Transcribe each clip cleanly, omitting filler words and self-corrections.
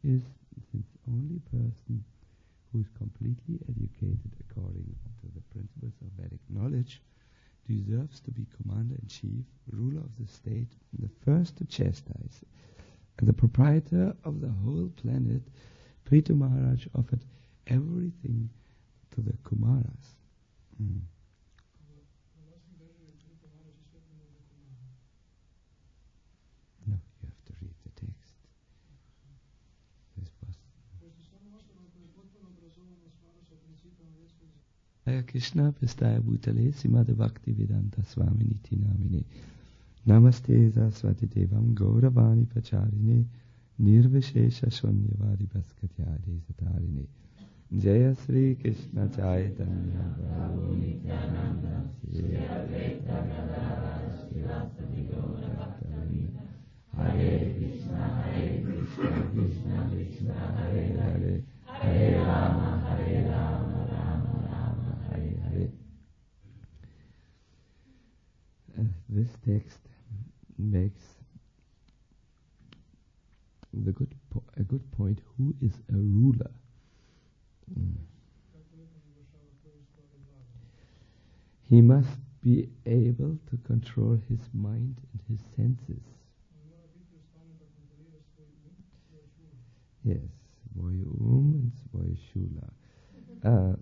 is since only person who is completely educated according to the principles of Vedic knowledge deserves to be commander-in-chief, ruler of the state, and the first to chastise. And the proprietor of the whole planet, Prithu Maharaj, offered everything to the Kumaras. No, you have to read the text. This was Hare Krishna Pistaya Bhutale Simada Bhakti Vedanta Swami Niti Namine Namaste Saraswati Devam Gauravani Pacharine Nirvishesha Shunyavari Bhaskatyade Satarine Jaya Sri Krishna Chaitanya Prabhu Nityananda Sri Advaita Gadadhara Srivastava Gaura Hare Krishna Krishna Krishna Hare Hare Hare Rama Rama Rama Hare Hare. This text makes a good point. Who is a ruler? He must be able to control his mind and his senses. Yes, svoje and svoje shula.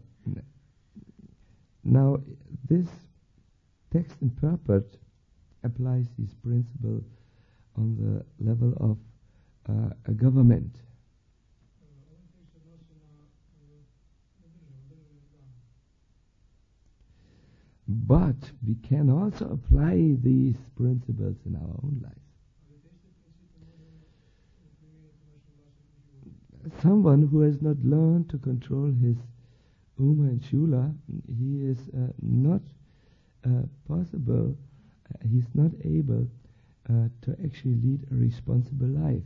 Now, this text and purport applies this principle on the level of a government. But we can also apply these principles in our own life. Someone who has not learned to control his Uma and Shula, he is not possible, he's not able to actually lead a responsible life.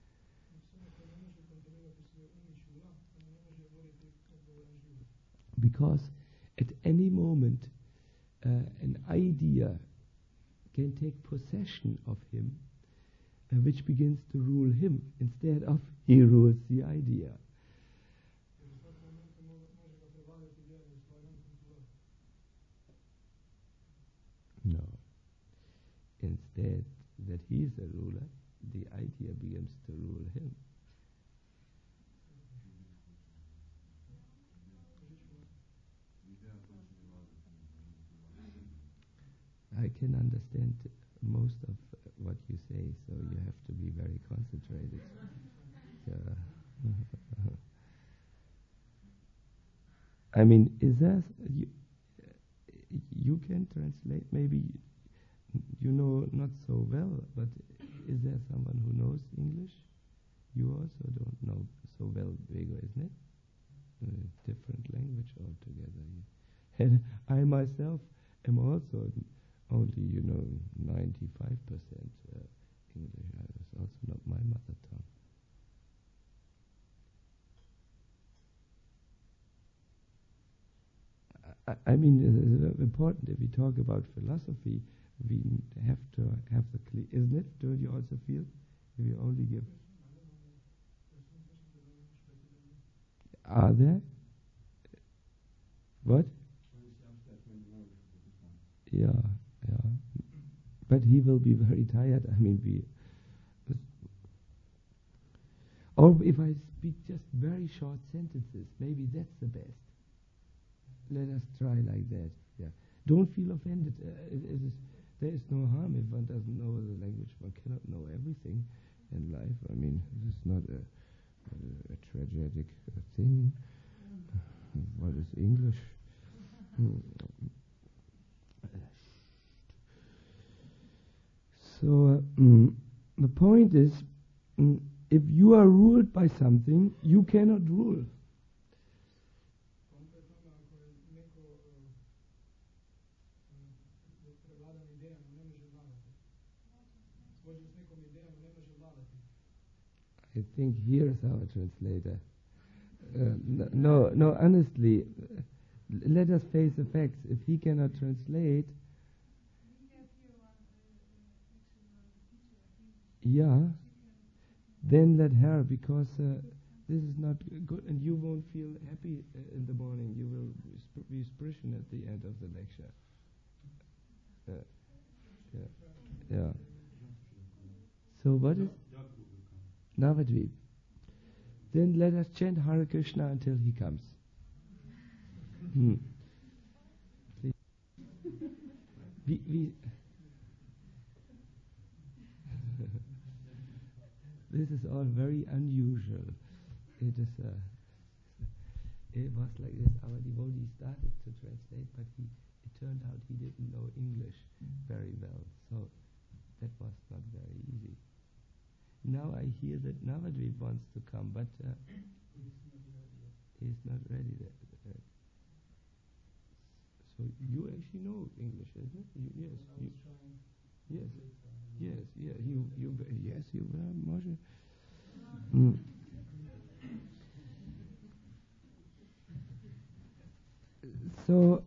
Because at any moment an idea can take possession of him, which begins to rule him instead of he rules the idea. No. Instead that he is a ruler, the idea begins to rule him. I can understand most of what you say, so you have to be very concentrated. I mean, is there you can translate? Maybe you know not so well, but is there someone who knows English? You also don't know so well Vedic, isn't it? A different language altogether. And I myself am also only, 95% English. It's also not my mother tongue. I mean, it's important if we talk about philosophy, we have to have the clear, isn't it? Don't you also feel? If you only give... Are there? What? Yeah. But he will be very tired. I mean, or if I speak just very short sentences, maybe that's the best. Let us try like that. Yeah. Don't feel offended. There is no harm if one doesn't know the language. One cannot know everything in life. I mean, this is not a tragic thing. What is English? So the point is, if you are ruled by something, you cannot rule. I think here's our translator. No, honestly, let us face the facts. If he cannot translate, yeah, then let her, because this is not good, and you won't feel happy in the morning. You will be spiritual at the end of the lecture. Yeah. So what is Navadvip? Then let us chant Hare Krishna until he comes. We this is all very unusual. It is. It was like this. Our devotee started to translate, but it turned out he didn't know English very well, so that was not very easy. Now I hear that Navadvip wants to come, but he's not ready yet. So you actually know English, isn't it? Yes. You were, Moshe. So,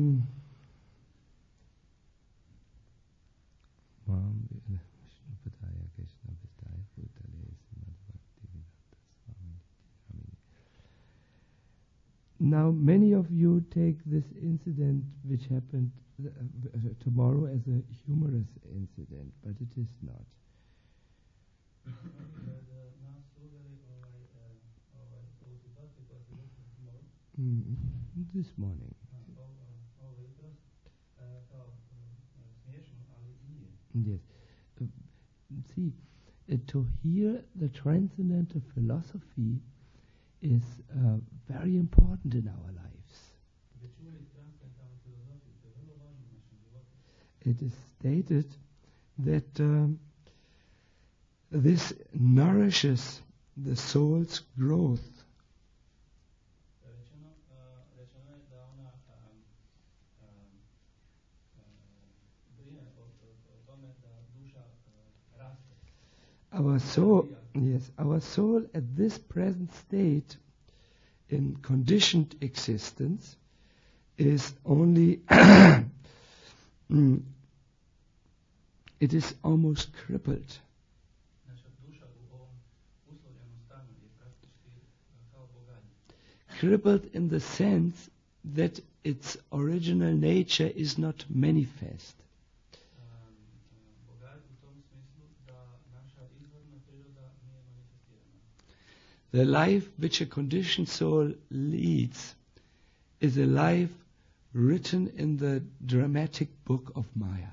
now many of you take this incident which happened tomorrow as a humorous incident, but it is not. This morning. Yes. See, to hear the transcendental philosophy is very important in our lives. It is stated that this nourishes the soul's growth. Our soul, yes, our soul at this present state in conditioned existence is only, it is almost crippled. Crippled in the sense that its original nature is not manifest. The life which a conditioned soul leads is a life written in the dramatic book of Maya.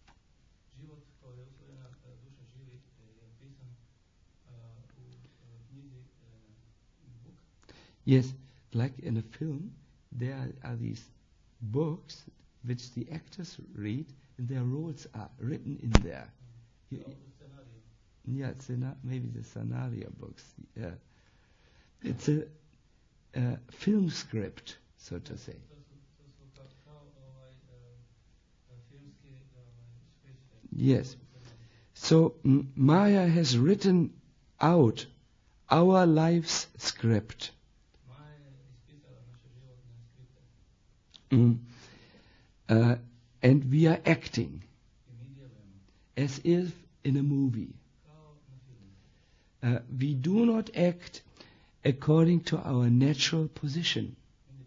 Yes, like in a film, there are these books which the actors read, and their roles are written in there. Yeah, maybe the scenario books. Yeah. It's a film script, so to say. Yes. So Maya has written out our life's script. And we are acting as if in a movie. We do not act according to our natural position,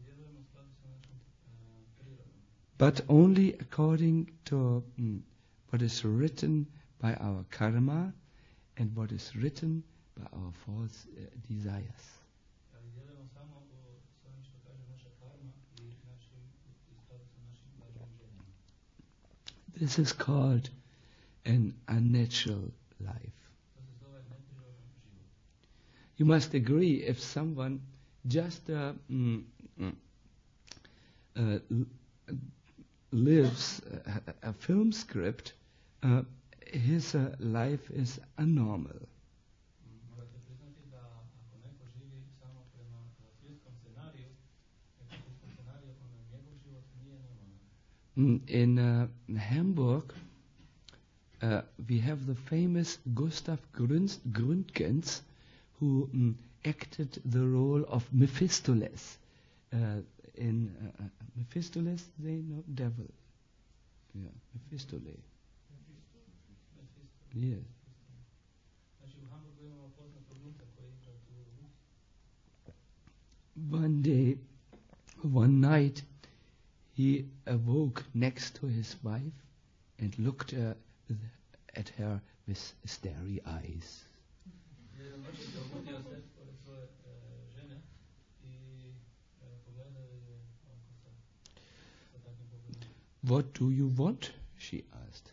but only according to what is written by our karma and what is written by our false desires. This is called an unnatural life. You must agree, if someone just lives a film script, his life is abnormal. In Hamburg, we have the famous Gustav Gründgens, who acted the role of Mephistopheles. In Mephistopheles, they know devil. Yeah, Mephistopheles. Yes. One day, one night, he awoke next to his wife and looked at her with starry eyes. What do you want? She asked.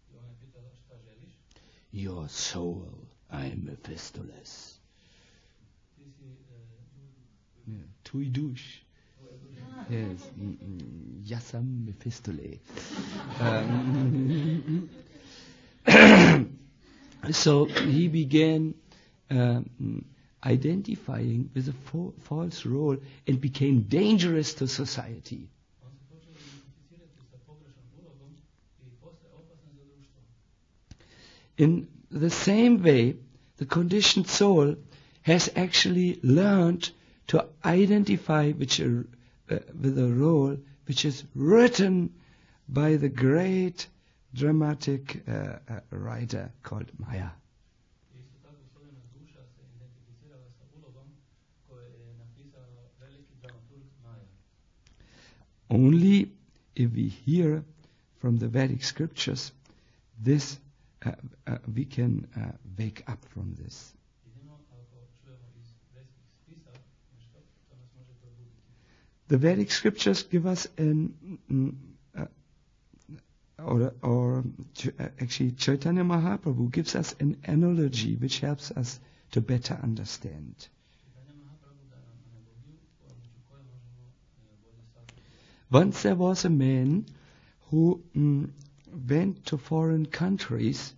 Your soul, I'm Mephistopheles. Tui douche. Yes, Yassam Mephistole. So he began identifying with a false role and became dangerous to society. In the same way, the conditioned soul has actually learned to identify with a role which is written by the great dramatic writer called Maya. Only if we hear from the Vedic scriptures, this we can wake up from this. The Vedic scriptures give us actually Chaitanya Mahaprabhu gives us an analogy which helps us to better understand. Once there was a man who went to foreign countries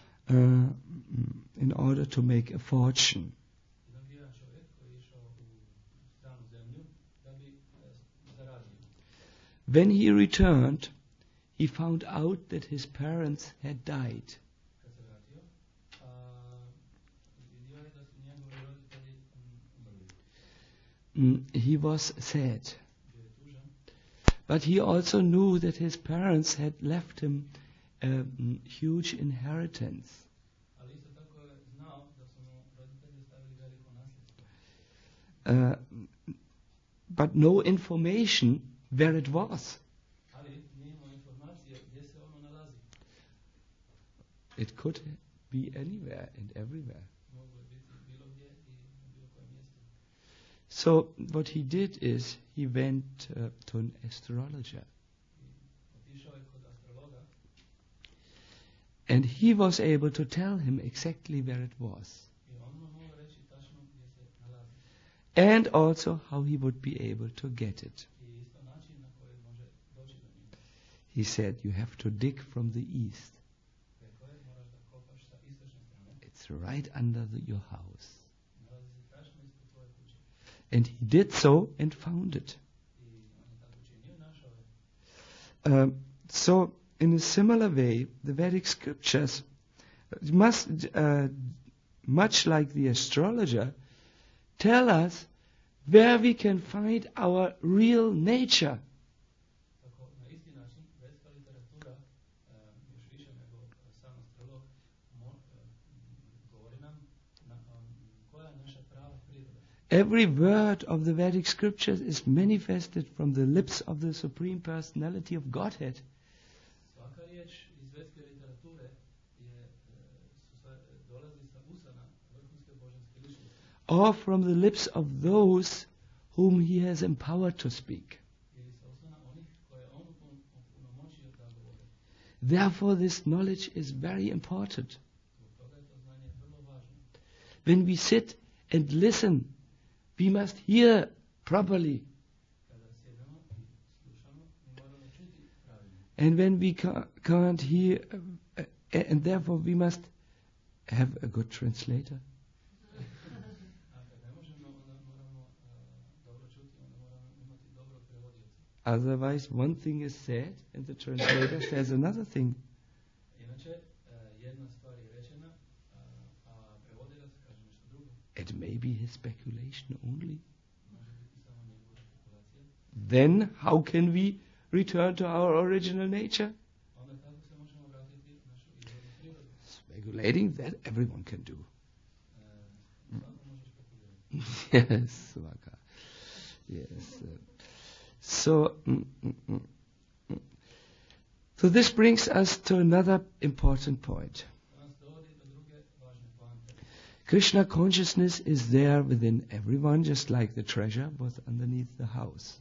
in order to make a fortune. When he returned, he found out that his parents had died. He was sad. But he also knew that his parents had left him a huge inheritance. But no information where it was. It could be anywhere and everywhere. So what he did is he went to an astrologer. And he was able to tell him exactly where it was. And also how he would be able to get it. He said, you have to dig from the east. It's right under your house. And he did so and found it. So, in a similar way, the Vedic scriptures must, much like the astrologer, tell us where we can find our real nature. Every word of the Vedic scriptures is manifested from the lips of the Supreme Personality of Godhead. Or from the lips of those whom He has empowered to speak. Therefore, this knowledge is very important. When we sit and listen, we must hear properly. And when we can't hear, and therefore we must have a good translator. Otherwise, one thing is said, and the translator says another thing. It may be his speculation only. Then, how can we return to our original nature? Speculating, that everyone can do. Yes, Vaka. Yes. So this brings us to another important point. Krishna consciousness is there within everyone, just like the treasure was underneath the house.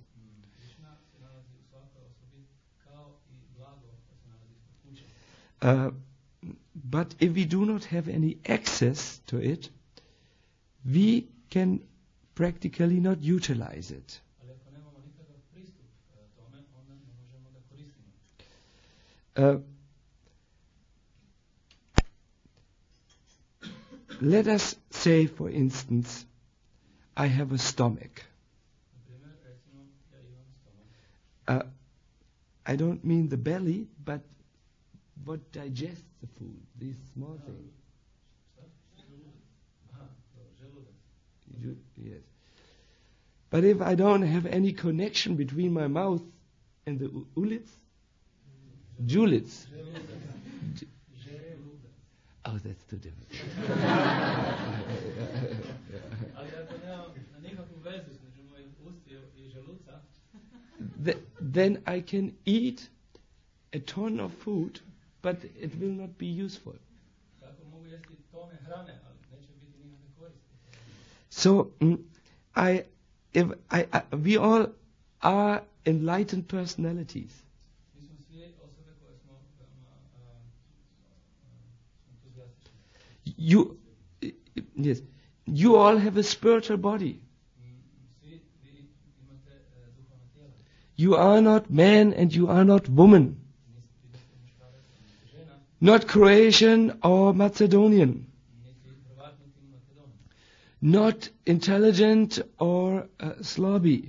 But if we do not have any access to it, we can practically not utilize it. Let us say, for instance, I have a stomach. I don't mean the belly, but what digests the food, these small things. Yes. But if I don't have any connection between my mouth and the ulits, julits. Oh, that's too difficult. Then I can eat a ton of food, but it will not be useful. So we all are enlightened personalities. You all have a spiritual body. You are not man and you are not woman. Not Croatian or Macedonian. Not intelligent or slobby.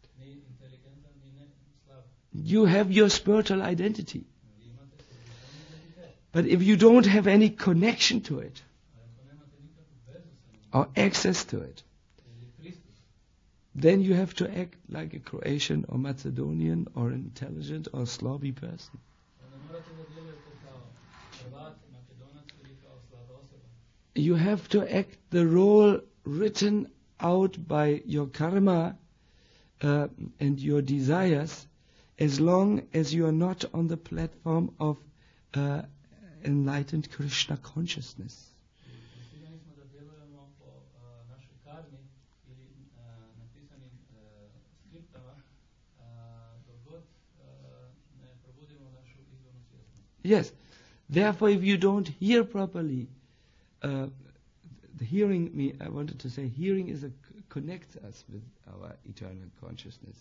You have your spiritual identity. But if you don't have any connection to it, or access to it, then you have to act like a Croatian or Macedonian or an intelligent or Slavi person. You have to act the role written out by your karma and your desires, as long as you are not on the platform of enlightened Krishna consciousness. Yes. Therefore, if you don't hear properly, the hearing, I wanted to say, hearing is connects us with our eternal consciousness.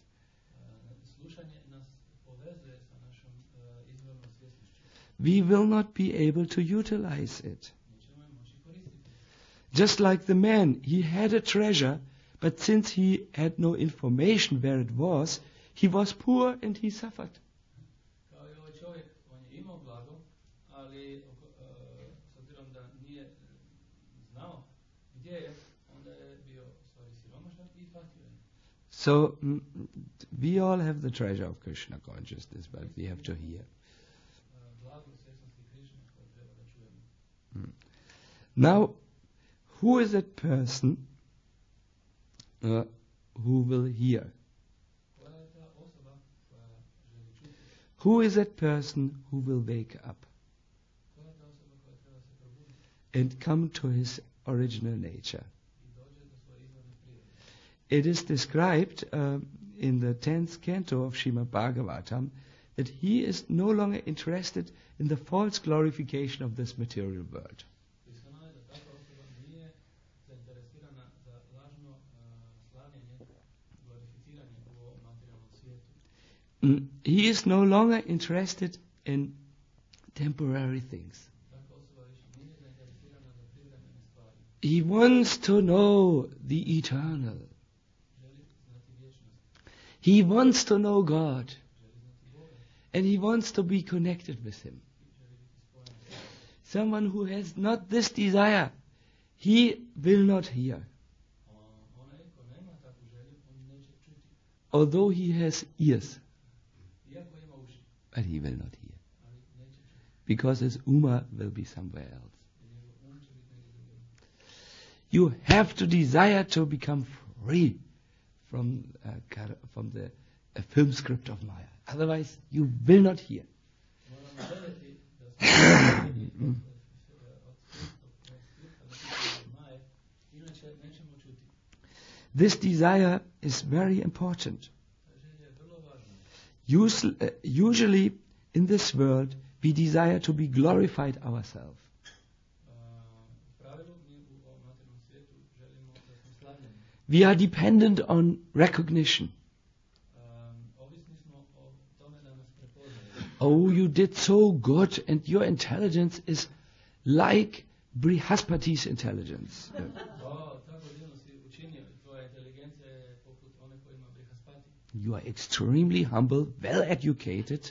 We will not be able to utilize it. Just like the man, he had a treasure, but since he had no information where it was poor and he suffered. So we all have the treasure of Krishna consciousness, but we have to hear. Now, who is that person who will hear? Who is that person who will wake up and come to his original nature? It is described in the 10th canto of Srimad Bhagavatam that he is no longer interested in the false glorification of this material world. He is no longer interested in temporary things. He wants to know the eternal. He wants to know God. And he wants to be connected with Him. Someone who has not this desire, he will not hear. Although he has ears, but he will not hear. Because his Uma will be somewhere else. You have to desire to become free from the film script of Maya. Otherwise, you will not hear. This desire is very important. Usually, in this world, we desire to be glorified ourselves. We are dependent on recognition. Oh, you did so good, and your intelligence is like Brihaspati's intelligence. You are extremely humble, well educated.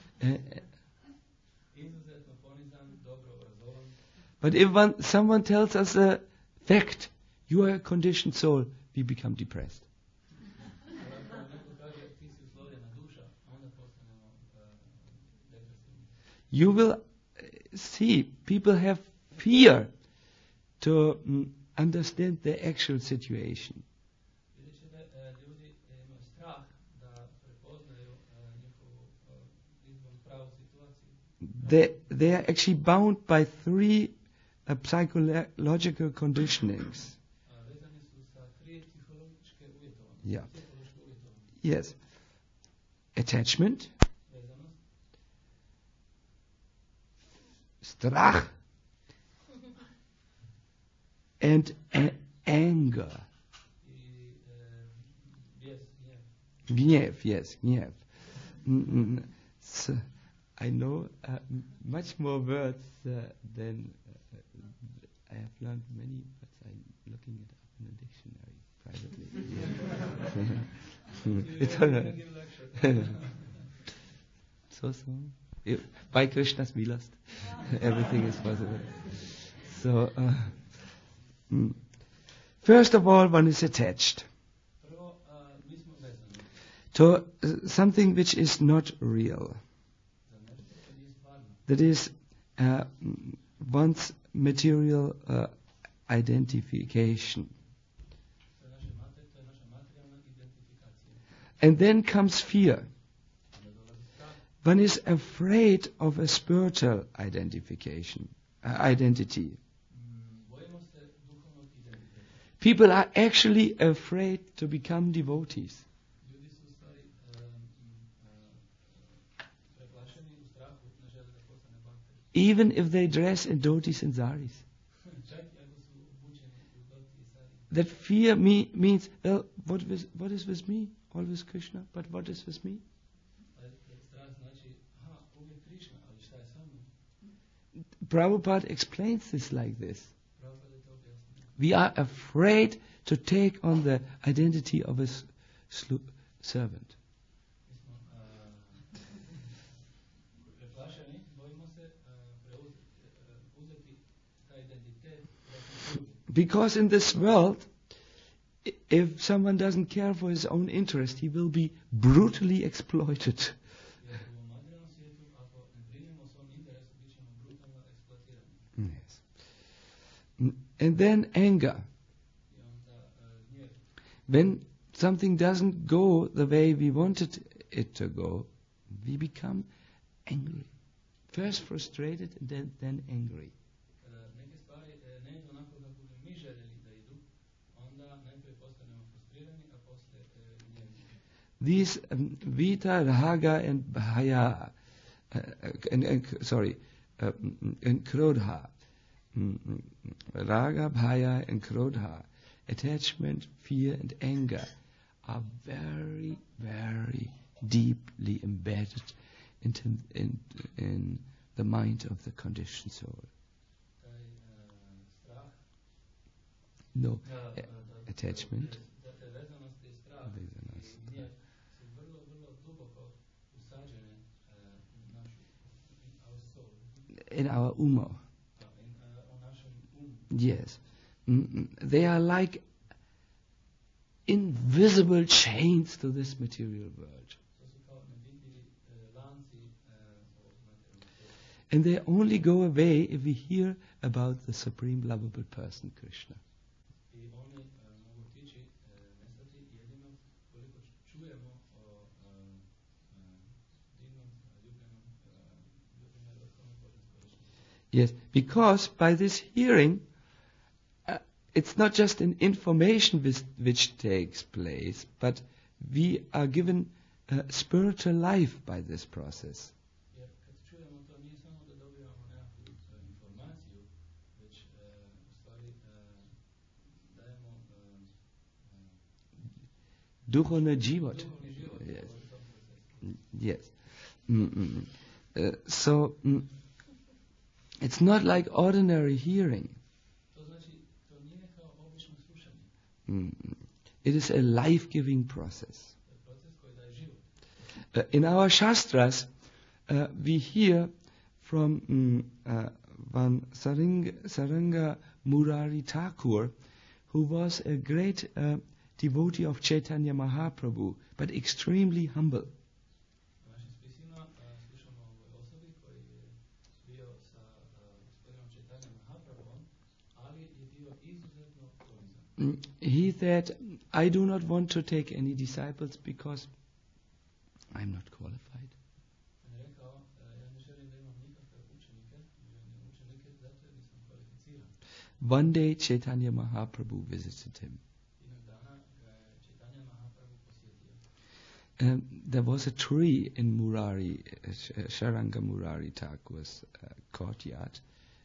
But if someone tells us a fact, you are a conditioned soul, we become depressed. You will see people have fear to understand the actual situation. They are actually bound by three psychological conditionings. Yeah. Yes. Attachment, strach, and anger. Gniew, yes, gniew. So I know much more words than I have learned many, but I'm looking it up in a dictionary privately. It's all right. So. By Krishna's milast, everything is possible. So, first of all, one is attached to something which is not real. That is one's material identification. And then comes fear. One is afraid of a spiritual identity. People are actually afraid to become devotees. Even if they dress in dhotis and saris. That fear means, well, what is with me? Always Krishna, but what is with me? Prabhupada explains this like this. We are afraid to take on the identity of a servant. Because in this world, if someone doesn't care for his own interest, he will be brutally exploited. Yes. And then anger. When something doesn't go the way we wanted it to go, we become angry. First frustrated and then angry. These Vita, Raga, and Bhaya, and Krodha, Raga, Bhaya, and Krodha, attachment, fear, and anger, are very, very deeply embedded in the mind of the conditioned soul. No, attachment. In our Uma. Yes. They are like invisible chains to this material world. And they only go away if we hear about the Supreme Lovable Person, Krishna. I oni mogu otići, nestati jedino koliko čujemo o divnom, ljubljenom, ljubljenoj vrhovnoj božanskoj ličnosti. Yes, because by this hearing, it's not just an information which takes place, but we are given spiritual life by this process. Jer kad čujemo to, nije samo da dobivamo nekakvu informaciju, već u stvari dajemo Duhovni život. duhovni život Yes. u tom procesu. Yes. So it's not like ordinary hearing. To znači, to nije kao obično slušanje. It is a life-giving process. To je proces koji daje život. In our Shastras, we hear from one Saranga Murari Thakur, who was a great devotee of Chaitanya Mahaprabhu, but extremely humble. U našim spisima slušamo o ovoj osobi koji je bio sa gospodinom Chaitanya Mahaprabhuom, ali je bio izuzetno ponizan. He said, I do not want to take any disciples because I'm not qualified. On je rekao, ja ne želim da imam nikakve učenike, zato jer nisam kvalificiran. One day Chaitanya Mahaprabhu visited him. Jednog dana ga je Chaitanya Mahaprabhu posjetio. There was a tree in Murari, Sharanga Murari Thakur's courtyard.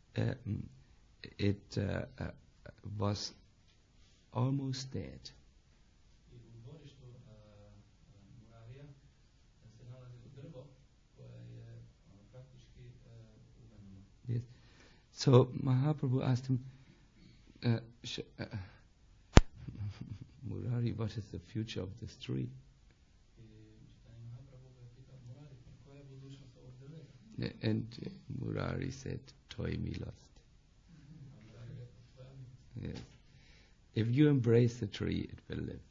It was almost dead. I u dvorištu Murarija se nalazi drvo koje je praktički uganulo. Yes. So Mahaprabhu asked him, Murari, what is the future of this tree? I Chaitanya Mahaprabhu ga je pitao, Murari, koja je budućnost ovog drveta? And Murari said, Toi milost. A Murari je rekao, tvoja milost. Yes. If you embrace the tree, it will live.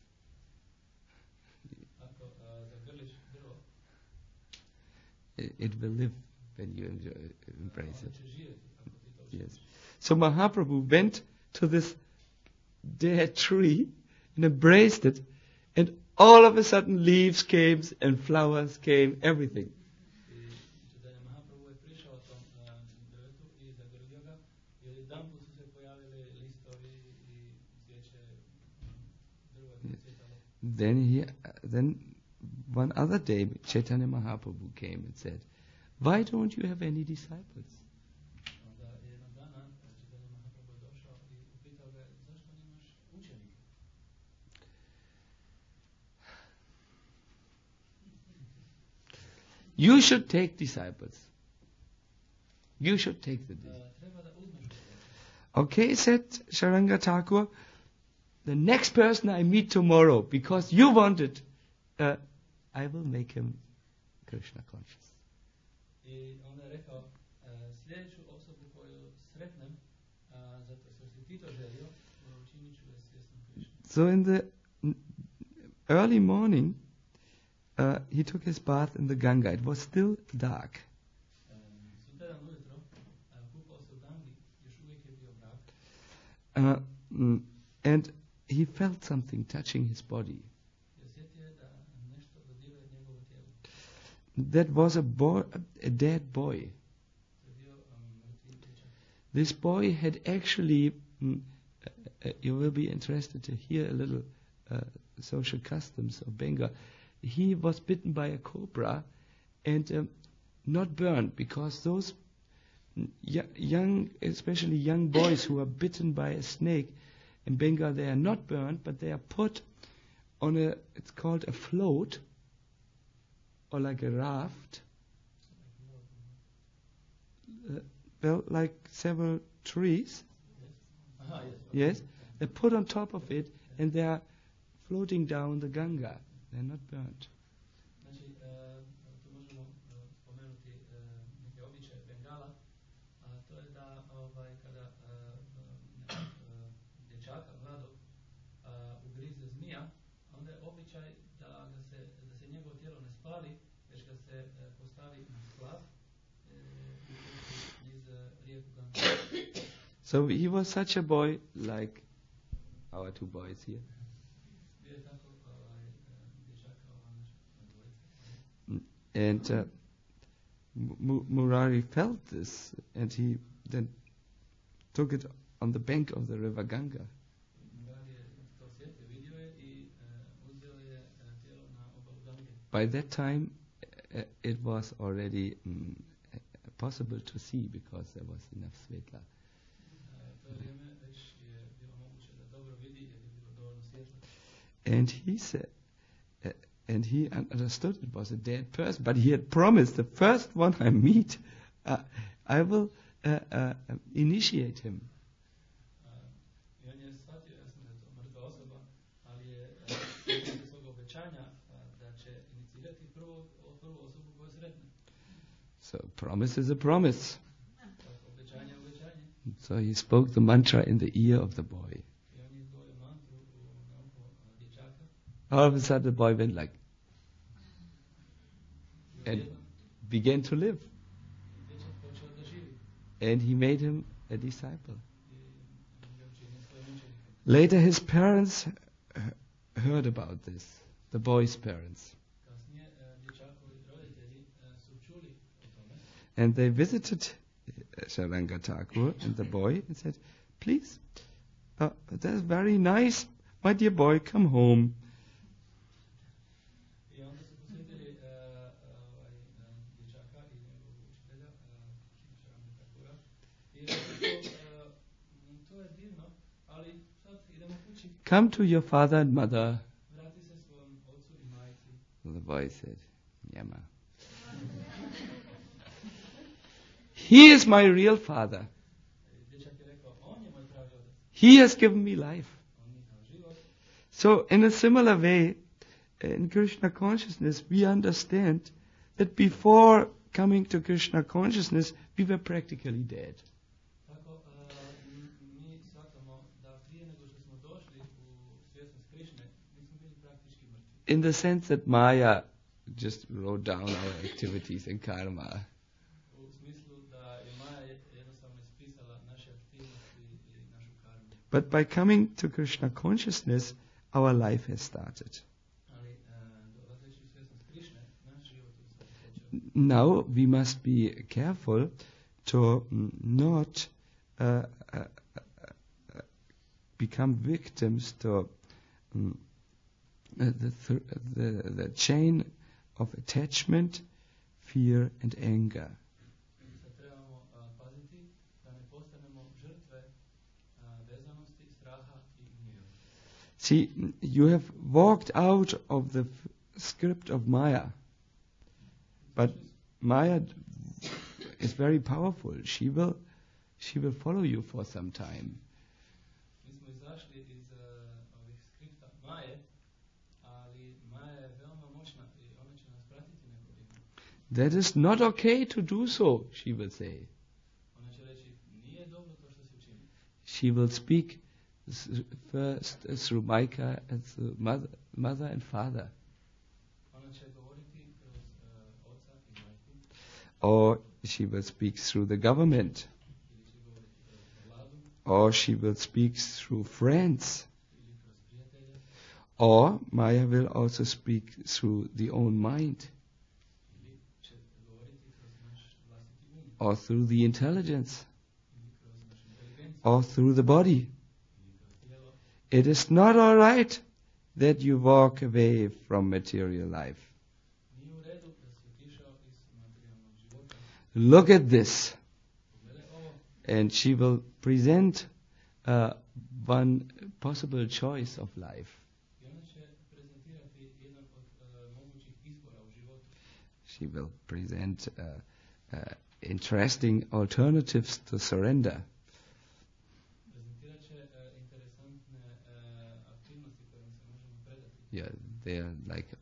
Ako zagrliš drvo, It will live when you embrace ono it. će živjeti ako ti to Yes. učiniš. So Mahaprabhu went to this dead tree and embraced it, and all of a sudden leaves came and flowers came, everything. I Chaitanya Mahaprabhu je prišao tom drvetu i zagrlio ga, i odjedanput su se pojavili listovi i cvijeće, drvo je procvjetalo. Then one other day Chaitanya Mahaprabhu came and said, why don't you have any disciples? Onda jednog dana Chaitanya Mahaprabhu je došao i upitao ga, zašto nemaš učenike? You should take disciples. You should take the disciples. Treba da uzmeš učenike. Okay, said Sharanga Thakur, the next person I meet tomorrow, because you want it, I will make him Krishna conscious. I onda je rekao, sljedeću osobu koju sretnem, zato što si ti to želio, učinit ću ga svjesnom Krišnu. So in the early morning, he took his bath in the Ganga. It was still dark. Sutradan ujutro, kupao se u Gangi, još uvijek je bio mrak, And he felt something touching his body. i osjetio je da nešto dodiruje njegovo tijelo. That was a dead boy. To je bio mrtvi dječak. This boy had actually, you will be interested to hear a little social customs of Bengal. He was bitten by a cobra and not burned, because those young, especially young boys who are bitten by a snake in Bengal, they are not burned, but they are put on it's called a float, or like a raft, well, like several trees. Aha, yes. Yes, they're put on top of it and they are floating down the Ganga. They're not burnt. Znači, tu možemo spomenuti neke običaje Bengala, a to je da kada dječaka mladog ugrize zmija, onda je običaj da se njegovo tijelo ne spali, već ga se postavi na splav i pusti niz rijeku Gangu. So he was such a boy, like our two boys here. Bio je tako dječaka, ova naša dvojica. And Murari felt this, and he then took it on the bank of the river Ganga. Murari je to osjetio, vidio je i uzeo je tijelo na obalu Gange. By that time, it was already possible to see because there was enough svetla. To vrijeme već je bilo moguće da dobro vidi jer je bilo dovoljno svjetla. And he said, and he understood it was a dead person, but he had promised the first one I meet, I will initiate him. I on je shvatio jasno da je to mrtva osoba, ali je svog obećanja da će inicirati prvu osobu koju sretne. So promise is a promise. Obećanje je obećanje. So he spoke the mantra in the ear of the boy. I on je izgovorio mantru na uho dječaka. All of a sudden the boy went like, and began to live. Dječak počeo da živi. And he made him a disciple. I on ga učinio svojim učenikom. Later his parents heard about this, the boy's parents. Kasnije dječakovi roditelji su čuli o tome. And they visited Sharanga Thakur and the boy and said, please, that's very nice, my dear boy, come home. I onda su posjetili dječaka i njegovog učitelja, Sharanga Thakura. I rekli to je divno, ali sad idemo kući. Come to your father and mother. Vrati se svom ocu i majci. The boy said, Yama. He is my real father. Dječak je rekao, on je moj pravi otac. He has given me life. On mi je dao život. So in a similar way, in Krishna consciousness, we understand that before coming to Krishna consciousness, we were practically dead. Tako, mi shvatamo da prije nego što smo došli u svjesnost Krišne, mi smo bili praktički mrtvi. In the sense that Maya just wrote down our activities and karma. U smislu da je Maja jednostavno ispisala naše aktivnosti i našu karmu. But by coming to Krishna consciousness, our life has started. Ali dolazeći u svjesnost Krišne, naš život je sad počeo. Now we must be careful to not become victims to the chain of attachment, fear and anger. Sad trebamo paziti da ne postanemo žrtve vezanosti, straha i gnjeva. See, you have walked out of the script of Maya, but Maya is very powerful. She will follow you for some time. Mi smo izašli iz ovih skripta Maje, ali Maja je veoma moćna i ona će nas pratiti neko vrijeme. That is not okay to do so, she will say. Ona će reći, nije dobro to što si učinio. She will speak first through Maika and through mother and father. Ona će govoriti kroz oca i majku, Or she will speak through the government. ili će govoriti kroz vladu, Or she will speak through friends. ili kroz prijatelje, Or Maya will also speak through the own mind. ili će govoriti kroz naš vlastiti um, Or through the intelligence. ili kroz našu inteligenciju, Or through the body. ili kroz tijelo. It is not all right that you walk away from material life. Nije u redu da si otišao iz materijalnog života. Look at this. Pogledaj ovo, And she will present one possible choice of life. i ona će prezentirati jedan od mogućih izbora u životu. She will present interesting alternatives to surrender. Prezentirat će interesantne aktivnosti kojima se možemo predati. Yeah, they are like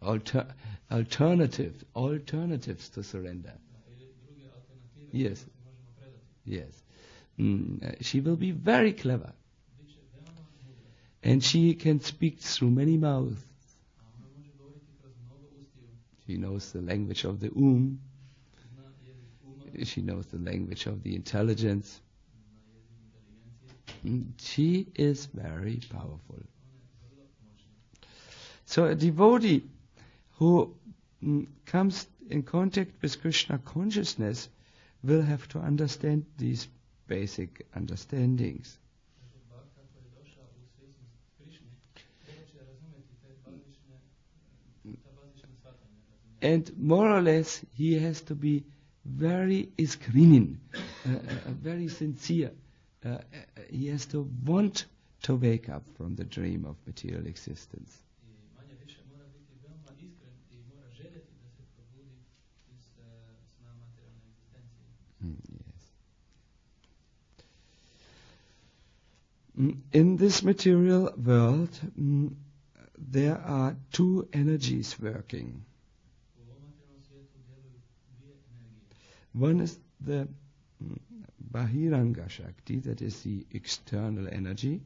alternatives to surrender. Ili druge alternative Yes. kojima se možemo predati. Yes. She will be very clever. Biće veoma mudra, And she can speak through many mouths. a ona može govoriti kroz mnogo ustiju. She knows the language of the Zna jezik uma, She knows the language of the intelligence. zna jezik inteligencije, She is very powerful. So a devotee who comes in contact with Krishna consciousness will have to understand these basic understandings. And more or less, he has to be very iskrinin, very sincere. He has to want to wake up from the dream of material existence. Yes. In this material world, there are two energies working. One is the Bahiranga Shakti, that is the external energy.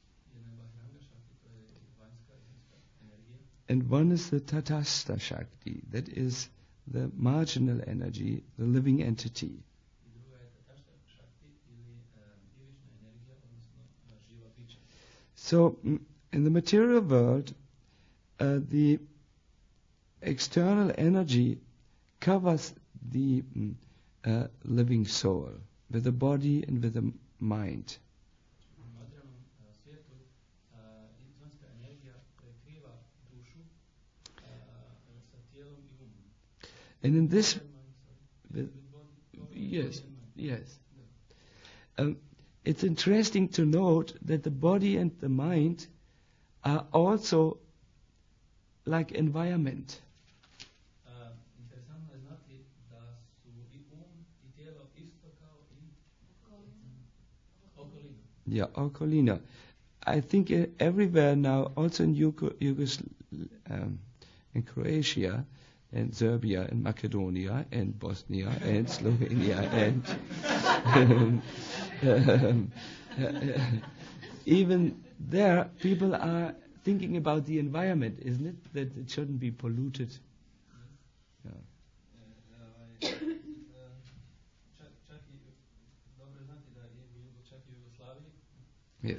And one is the Tatastha Shakti, that is the marginal energy, the living entity. So, in the material world, the external energy covers the living soul with the body and with the mind. And in this, yes. It's interesting to note that the body and the mind are also like environment. Yeah, okolina. I think everywhere now, also in in Croatia, and Serbia, and Macedonia, and Bosnia, and Slovenia, and even there, people are thinking about the environment, isn't it? That it shouldn't be polluted. Yeah. Yeah.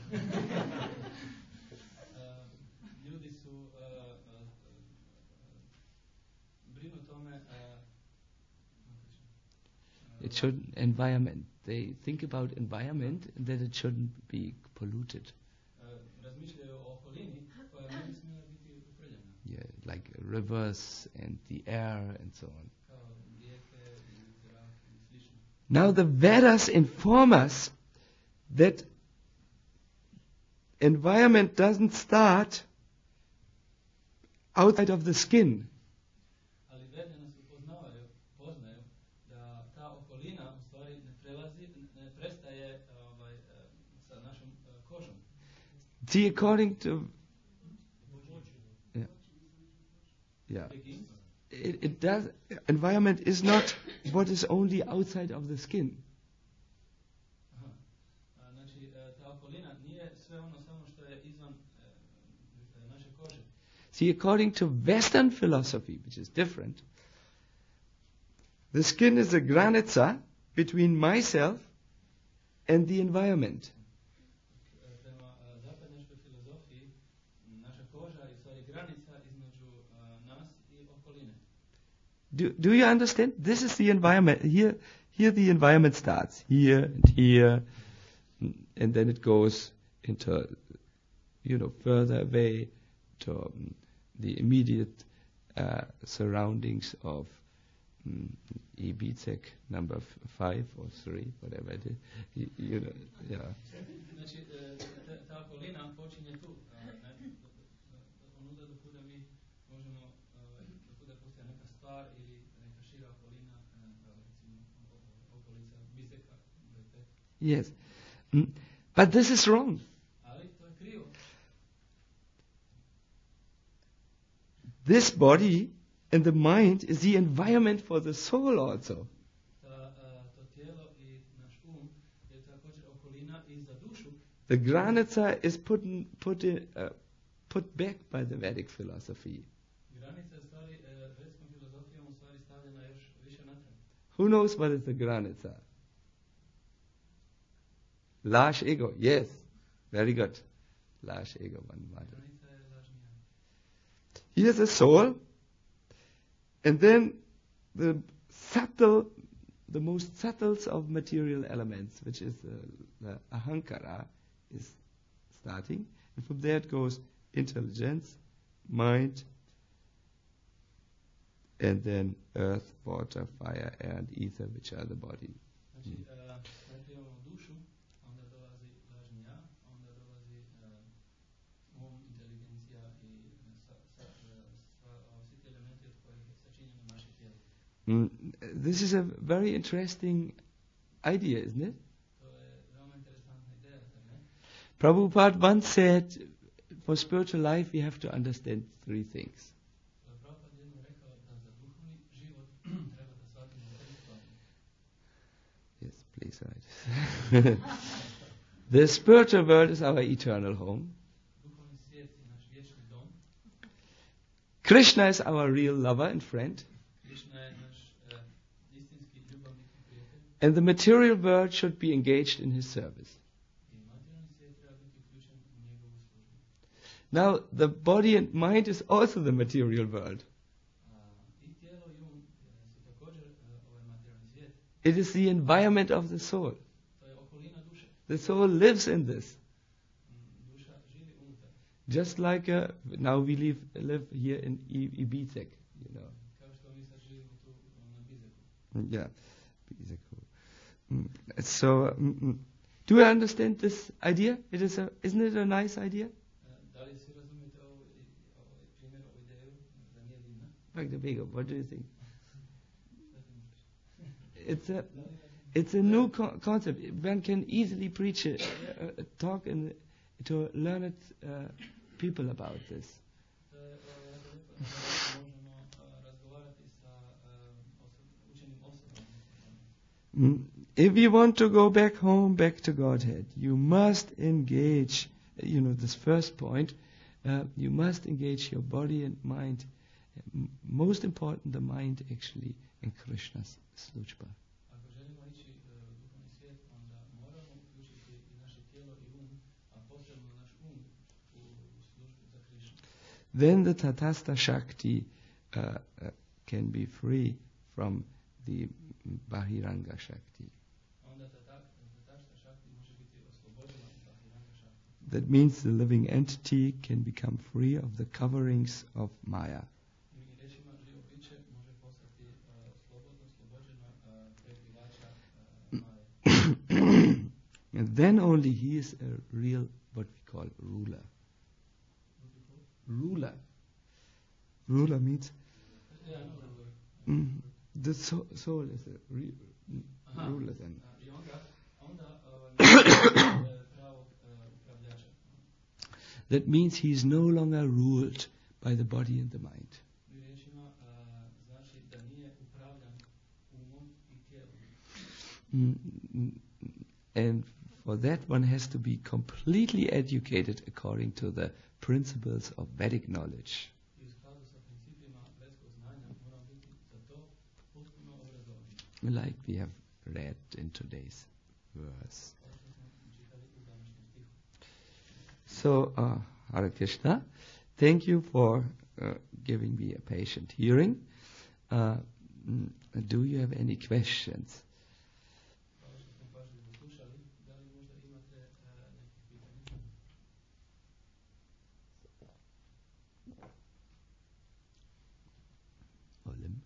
It shouldn't environment. They think about environment and that it shouldn't be polluted. Yeah, like rivers and the air and so on. Now the Vedas inform us that environment doesn't start outside of the skin. See, according to it does. Environment is not what is only outside of the skin. See, according to Western philosophy, which is different, the skin is a granica between myself and the environment. Do you understand? This is the environment. Here the environment starts. Here and here, and then it goes into, further away to the immediate surroundings of Ibizek number 5 or 3, whatever it is. Yeah. Yes. But this is wrong. This body and the mind is the environment for the soul also. The granica is put back by the Vedic philosophy. Who knows what is the granica? Large ego, yes. Very good. Large ego, one mother. Granica je lažni ja. Here's the soul. And then the most subtle of material elements, which is the ahankara, is starting. And from there it goes intelligence, mind, and then earth, water, fire, air, and ether, which are the body. Znači, najprije imamo dušu, onda dolazi lažni ja, onda dolazi inteligencija i svi ti elementi od kojih je sačinjeno naše tijelo. This is a very interesting idea, isn't it? To je veoma interesantna ideja, zar ne? Prabhupada once said, for spiritual life we have to understand three things. Prabhupada je jednom rekao da za duhovni život treba da shvatimo tri stvari. Yes, please write. The spiritual world is our eternal home. Duhovni svijet je naš vječni dom. Krishna is our real lover and friend. Krishna je naš istinski ljubavnik i prijatelj. And the material world should be engaged in his service. I materijalni svijet treba biti uključen u njegovu službu. Now, the body and mind is also the material world. I tijelo i um su također ovaj materijalni svijet. It is the environment of the soul. To je okolina duše. The soul lives in this. Duša živi unutar. Just like now we live here in Ibizek, you know. Kao što mi sad živimo tu na Bizeku. Yeah, Ibizek. So, do you understand this idea? Isn't it a nice idea? Da li svi razumijete ovaj primjer, ovu ideju, da nije divna? Like the Bego, what do you think? Šta ti misliš? It's a new concept. One can easily preach talk to learned people about this. To je jako lijepo da možemo razgovarati sa učenim osobama. If you want to go back home, back to Godhead, you must engage, this first point, you must engage your body and mind. Most important, the mind actually in Krishna's slujba. Ako želimo ići u duhovni svijet, onda moramo uključiti i naše tijelo i a posebno naš u službu za Krishnu. Then the Tatastha Shakti can be free from the Bahiranga Shakti. Onda Tatastha Shakti može biti oslobođena od Bahiranga Shakti. That means the living entity can become free of the coverings of Maya. Rečima živo biće može postati oslobođeno prekrivača Maje. And then only he is a real, what we call, ruler. Ruler means the soul is a ruler then. I onda pravog upravljača. That means he is no longer ruled by the body and the mind. Rečima znači da nije upravljan umom i tijelom. And for that one has to be completely educated according to the principles of Vedic knowledge. I u skladu sa principima vedskog znanja moramo biti za to potpuno obrazovani. Like we have read in today's verse. So, Hare Krishna, thank you for giving me a patient hearing. Do you have any questions? Olim?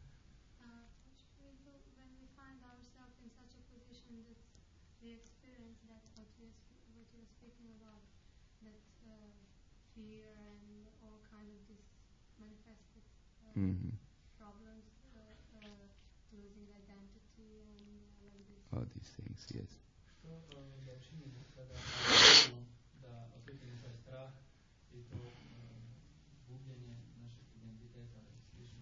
When we find ourselves in such a position that we experience that what you're speaking about, that fear and all kind of this manifested problems, losing identity and like this. All these things, yes. Što da učinimo kada osjetimo da osjetimo taj strah i to gubljenje našeg identiteta i slično?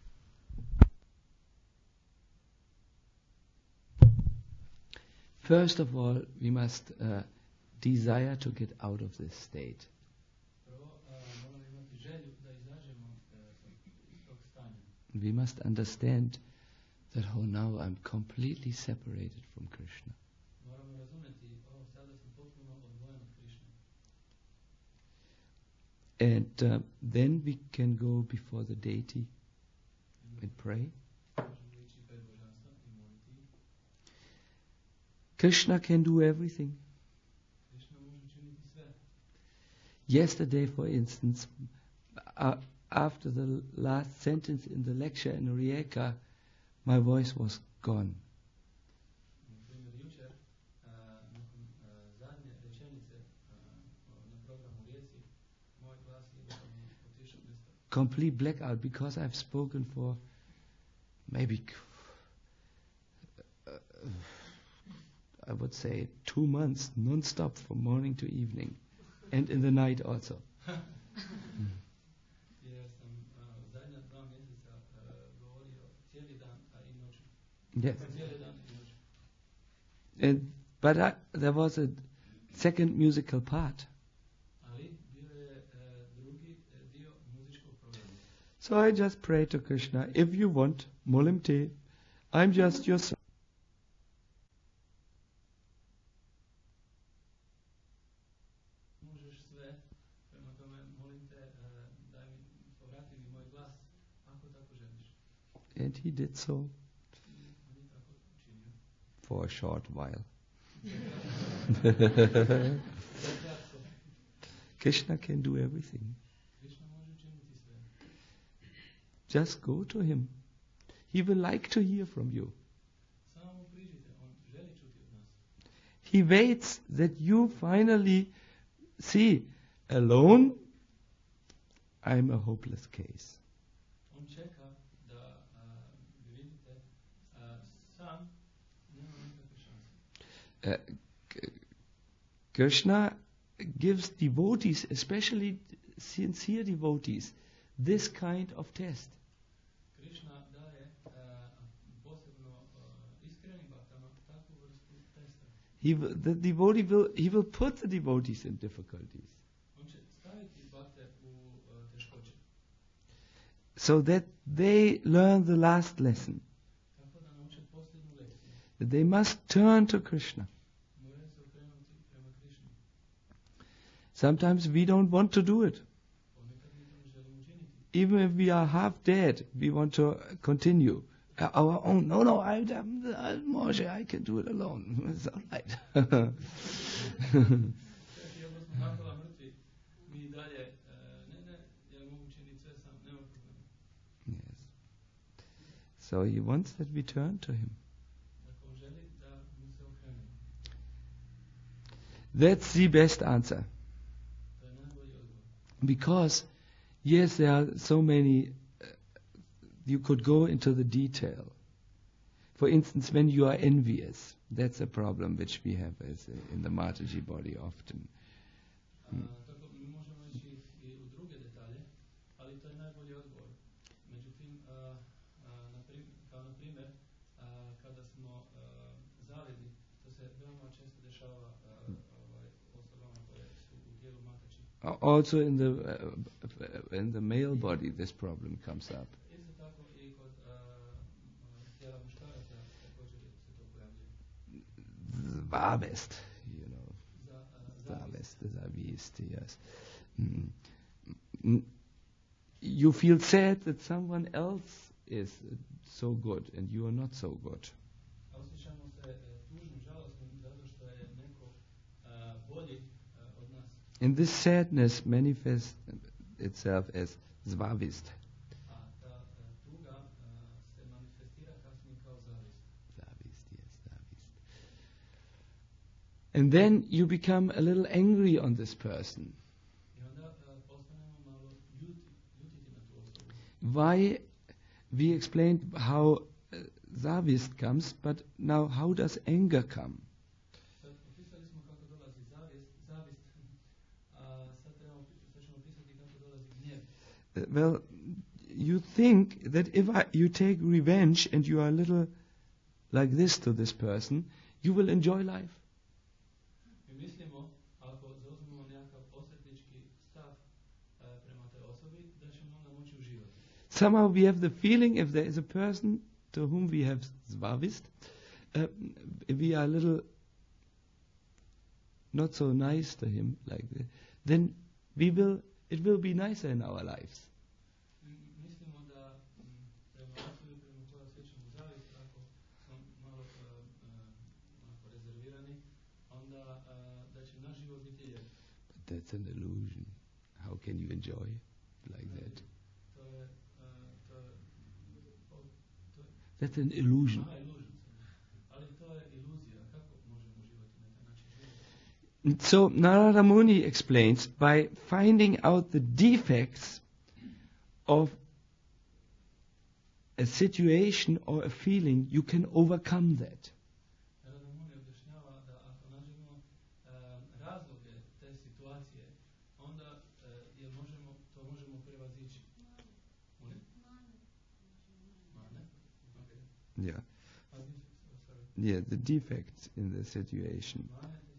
First of all, we must desire to get out of this state. Prvo, moramo imati želju da izađemo iz tog stanja. We must understand that, oh, now I'm completely separated from Krishna. Moramo razumjeti, sada sam And then we can go before the deity and pray. Možemo ići pred božanstva i moliti. Krishna can do everything. Krishna može učiniti sve. Yesterday, for instance, after the last sentence in the lecture in Rijeka, my voice was gone. Na primjer, jučer, nakon zadnje rečenice na programu u Rijeci, moj glas je otišao, nestao. Complete blackout, because I've spoken for maybe, I would say, 2 months, non-stop from morning to evening, and in the night also. Jer sam zadnja 2 mjeseca govorio cijeli dan, a i noću. Yes. Cijeli dan i noću. But there was a second musical part. Ali bio je drugi dio muzičkog programa. So I just pray to Krishna, if you want, Mulim te, I'm just your son. Možeš sve, prema tome molim te, daj mi, povrati mi moj glas, ako tako želiš. And he did so I on je tako učinio. for a short while. Kratko, Krishna can do everything. Krishna može učiniti sve. Just go to him. He will like to hear from you. Samo mu priđite, on želi čuti od nas. He waits that you finally see, alone, I'm a hopeless case. On čeka da vi vidite sam nema nikakve šanse. Krishna gives devotees, especially sincere devotees, this kind of test. Krishna daje posebno iskrenim baktama takvu vrstu testa. The devotee will put the devotees in difficulties, On će staviti bakte u teškoće. so that they learn the last lesson, Tako da nauče posljednju lekciju. that they must turn to Krishna. Moraju se okrenuti prema Krišni. Sometimes we don't want to do it. Ponekad mi to ne želimo učiniti. Even if we are half dead, we want to continue. Our own, no, I'm Moshe, I can do it alone. It's all right. Iako smo napola mrtvi, mi i dalje, ja mogu učiniti sve sam, nema problema. Yes. So he wants that we turn to him. Dakle, on želi da mu se okrenemo. That's the best answer. To je najbolji odgovor. Because, yes, there are so many, you could go into the detail. For instance, when you are envious, that's a problem which we have in the Mataji body often. Tako, mi možemo ići i u druge detalje, ali to je najbolji odgovor. Međutim, kao na primjer, kada smo zavidni, to se veoma često dešava osobama koje su u dijelu Mataji. Also in the male body, this problem comes up. Isto tako i kod tijela muškaraca također se to pojavljuje. Zavist, you know. Zavist. Zavist, yes. You feel sad that someone else is so good and you are not so good. Osjećamo se tužnim, žalosnim, zato što je neko bolji od nas. And this sadness manifests itself as zvavist. A ta tuga se manifestira kasnije kao zavist. Zavist, yes, zavist. And then you become a little angry on this person. I onda postanemo malo ljutiti na tu osobu. Why? We explained how zavist comes, but now how does anger come? Sad opisali smo kako dolazi zavist, a sad ćemo opisati kako dolazi gnjev. Well, you think that if you take revenge and you are a little like this to this person, you will enjoy life. Mi mislimo, ako zauzmemo nekakav osvetnički stav prema toj osobi, da ćemo onda moći uživati. Somehow we have the feeling if there is a person to whom we have zvavist, we are a little not so nice to him like that, then we will it will be nicer in our lives. Mislimo da prema osobi prema kojoj osjećamo zavist, ako smo malo onako rezervirani, onda da će naš život biti lijep. But that's an illusion. How can you enjoy like that? To je That's an illusion. illusion. Ali to je iluzija. Kako možemo uživati na taj način života? So Narada Muni explains, by finding out the defects of a situation or a feeling, you can overcome that. Narada Muni objašnjava da ako nađemo razloge te situacije, onda to možemo prevazići. Mane? Okay. Yeah. Yeah, the defects in the situation.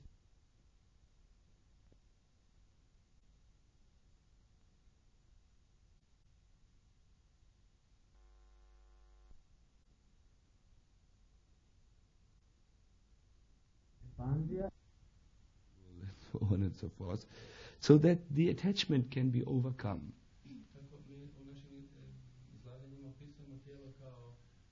And so on and so forth, so that the attachment can be overcome. Tako mi u našim izlaganjima opisujemo tijelo kao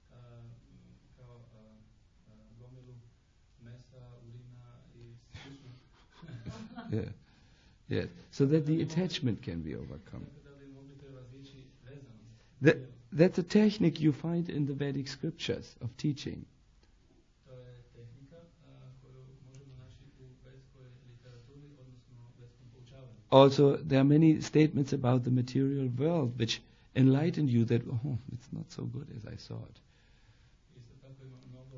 gomilu mesa, urina i slično. Yeah, yes, so that the attachment can be overcome. Tako da bi mogli prevazići vezanost. That's a technique you find in the Vedic scriptures of teaching. To je tehnika koju možemo naći u vedskoj literaturi, odnosno vedskom poučavanju. Also, there are many statements about the material world which enlighten you that, oh, it's not so good as I thought. Isto tako ima mnogo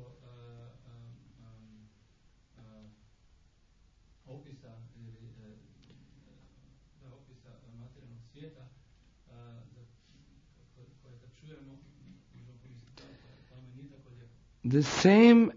opisa ili opisa materijalnog svijeta koje kad čujemo možemo pomisliti da tamo nije tako lijepo. The same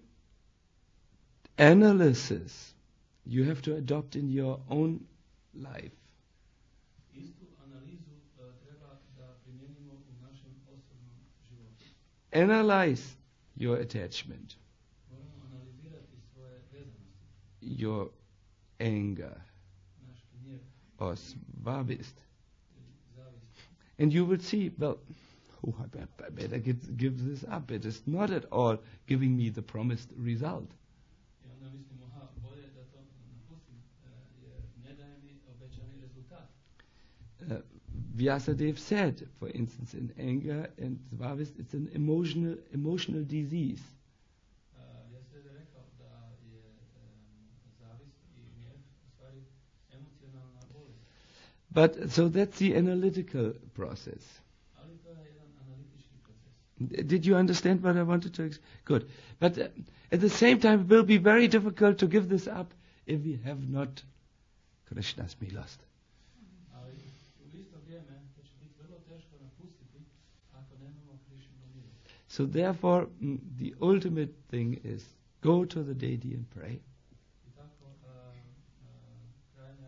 analysis you have to adopt in your own life. Istu analizu treba da primijenimo u našem osobnom životu. Analyze your attachment, Moramo analizirati svoje vezanosti, your anger, naš gnjev or svavist. ili zavist. And you will see, well, I better give this up. It is not at all giving me the promised result. I onda mislimo, bolje da to napustim, jer ne daje mi obećani rezultat. Vyasadeva said, for instance, in anger and svavist, it's an emotional disease. Vyasadeva je rekao da je zavist i gnjev u stvari emocionalna bolest. But so that's the analytical process. Ali to je jedan analitički proces. Did you understand what I wanted to Good. But at the same time, it will be very difficult to give this up if we have not Krishna's milost. Ali u isto vrijeme to će biti vrlo teško napustiti ako nemamo Krišninu milost. So therefore, the ultimate thing is go to the deity and pray. I tako krajnji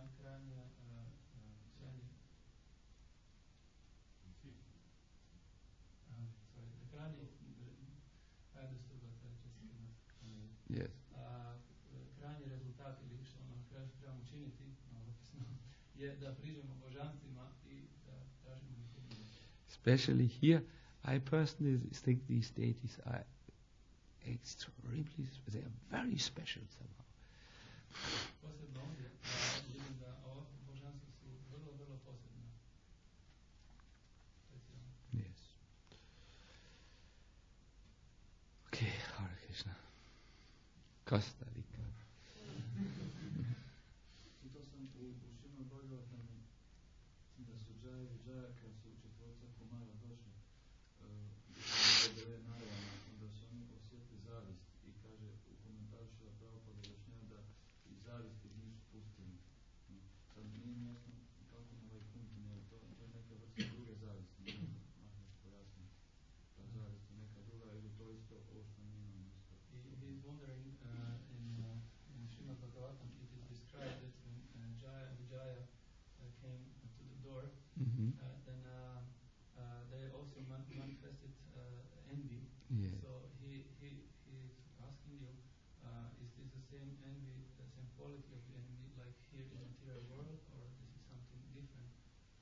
I understood what I just cannot. Yes. Krajnji rezultat ili što na kraju trebamo učiniti, opisno, je da priđemo božanstvima i da tražimo njihovu milost. Especially here, I personally think these deities are extremely, they are very special somehow. Posebno ovdje vidim da ova božanstva su vrlo, vrlo posebna. Specijalna. Yes. Okay, Hare Krishna. Costa Rica. Čitao sam u Šrimad Bhagavatam da su Jaya i Vijaya kad su četvorca Kumara došli do Naravana, onda su oni osjetili zavist i kaže u komentaru Šrila Prabhupada objašnjava da i zavisti nisu pustili. Sad nije mi jasno kako na Vajkunti, jer to je neka vrsta druge zavisti, ne znam, Maharaj pojasni. Ta zavist je neka druga ili to isto ovo što mi imamo isto. He's wondering in Srimad Bhagavatam it is described that when Jaya and Vijaya came to the door, Mm-hmm. then they also manifested envy. Yes. So he is asking you, is this the same envy, the same quality of envy like here in the material world, or this is something different?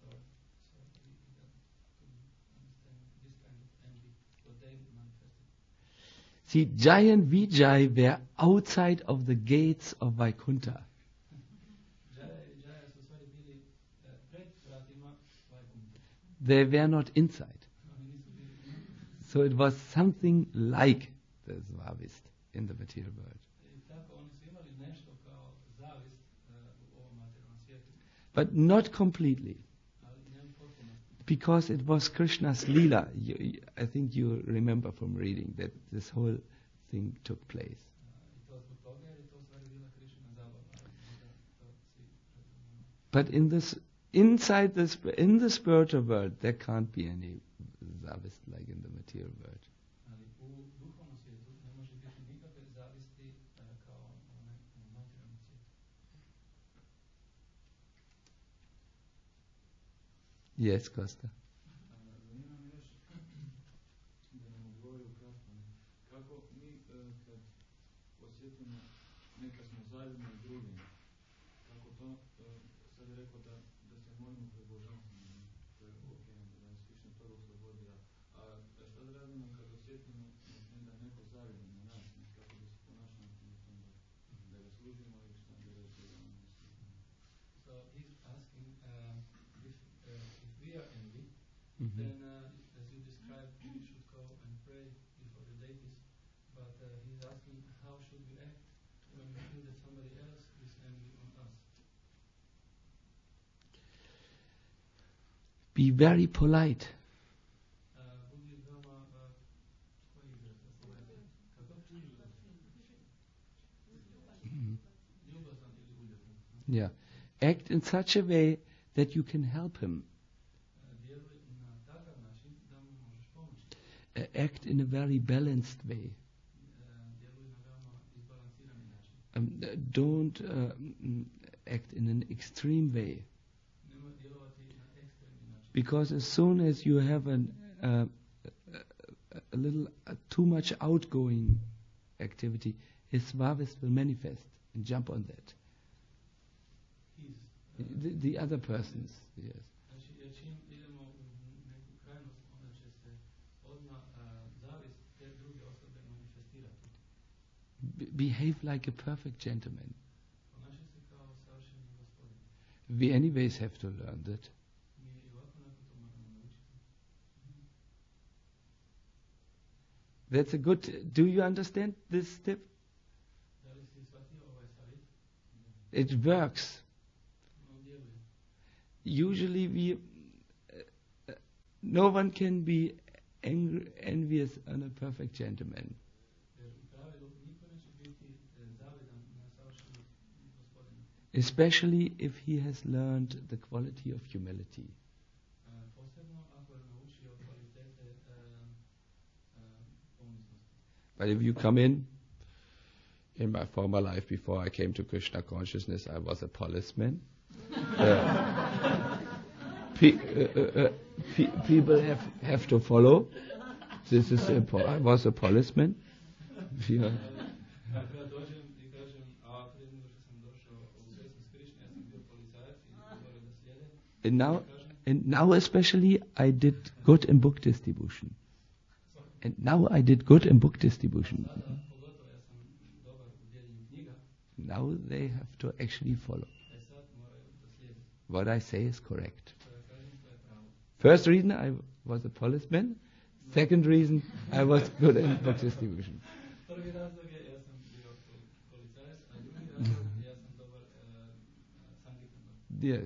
See, Jai and Vijay were outside of the gates of Vaikuntha. Jaya su stvari bili pred vratima Vajkunte. They were not inside. Oni nisu bili unutra. So it was something like the Svavist in the material world. I tako oni su imali nešto kao zavist u ovom materijalnom svijetu, But not completely. ali ne u potpunosti. Because it was Krishna's Leela. I think you remember from reading that this whole thing took place. I to zbog toga jer je to u stvari bila Krišina zabava. Ali možda to svi razumijemo. But in the spiritual world, there can't be any zavist like in the material world. Ali u duhovnom svijetu ne može biti nikakve zavisti kao one u materijalnom svijetu. Yes, Costa. Zanima me još da nam odgovori ukratko kako mi kad osjetimo neka smo zaljubljeni s drugim, kako to, sad je rekao da se molimo pred božanstvom, to je ok, da nas Krišna toga oslobodi, a šta da radimo kad osjetimo da je neko zaljubljen na nas, kako da se ponašamo u tom da ga služimo i šta da razgledamo. So he's asking if we are envy, Mhm. then as you described, we should go and pray before the deities. But he's asking how should we act when we feel that somebody else is envy on us? Be very polite. Budi veoma koji izraz da se uvede? Kako? Ljubazan ili uljuban. Yeah. Act in such a way that you can help him. Djeluj na takav način da mu možeš pomoći. Act in a very balanced way. Djeluj na veoma izbalansirani način. Don't act in an extreme way. Nemoj djelovati na ekstremni način. Because as soon as you have a little too much outgoing activity, his svavist will manifest and jump on that. The other persons, yes. Znači, čim idemo u neku krajnost, onda će se odmah zavist te druge osobe manifestirati. Behave like a perfect gentleman. Ponašaj se kao savršeni gospodin. We anyways have to learn that. Mi i ovako nakon to moramo naučiti. That's a good. Do you understand this step? Da li si shvatio ovaj savjet? It works. On djeluje. Usually no one can be envious on a perfect gentleman. Jer u pravilu niko neće biti zavidan na savršenog gospodina. Especially if he has learned the quality of humility. Posebno ako je naučio kvalitete poniznosti. But if you come in my former life before I came to Krishna consciousness, I was a policeman. People have to follow. This is I was a policeman. Yeah. Ako ja dođem i kažem, a prije nego što sam došao u svjesnost Krišne, ja sam bio policajac i govorio da slijede. And now especially I did good in book distribution. And now I did good in book distribution. Pogotovo ja sam dobar u dijeljenju knjiga. Now they have to actually follow. Sad moraju da slijede. What I say is correct. To ja kažem, to je pravo. First reason I was a policeman. Second reason I was good in book distribution. Prvi razlog je ja sam bio policajac, a drugi razlog ja sam dobar sankirtan. Yeah,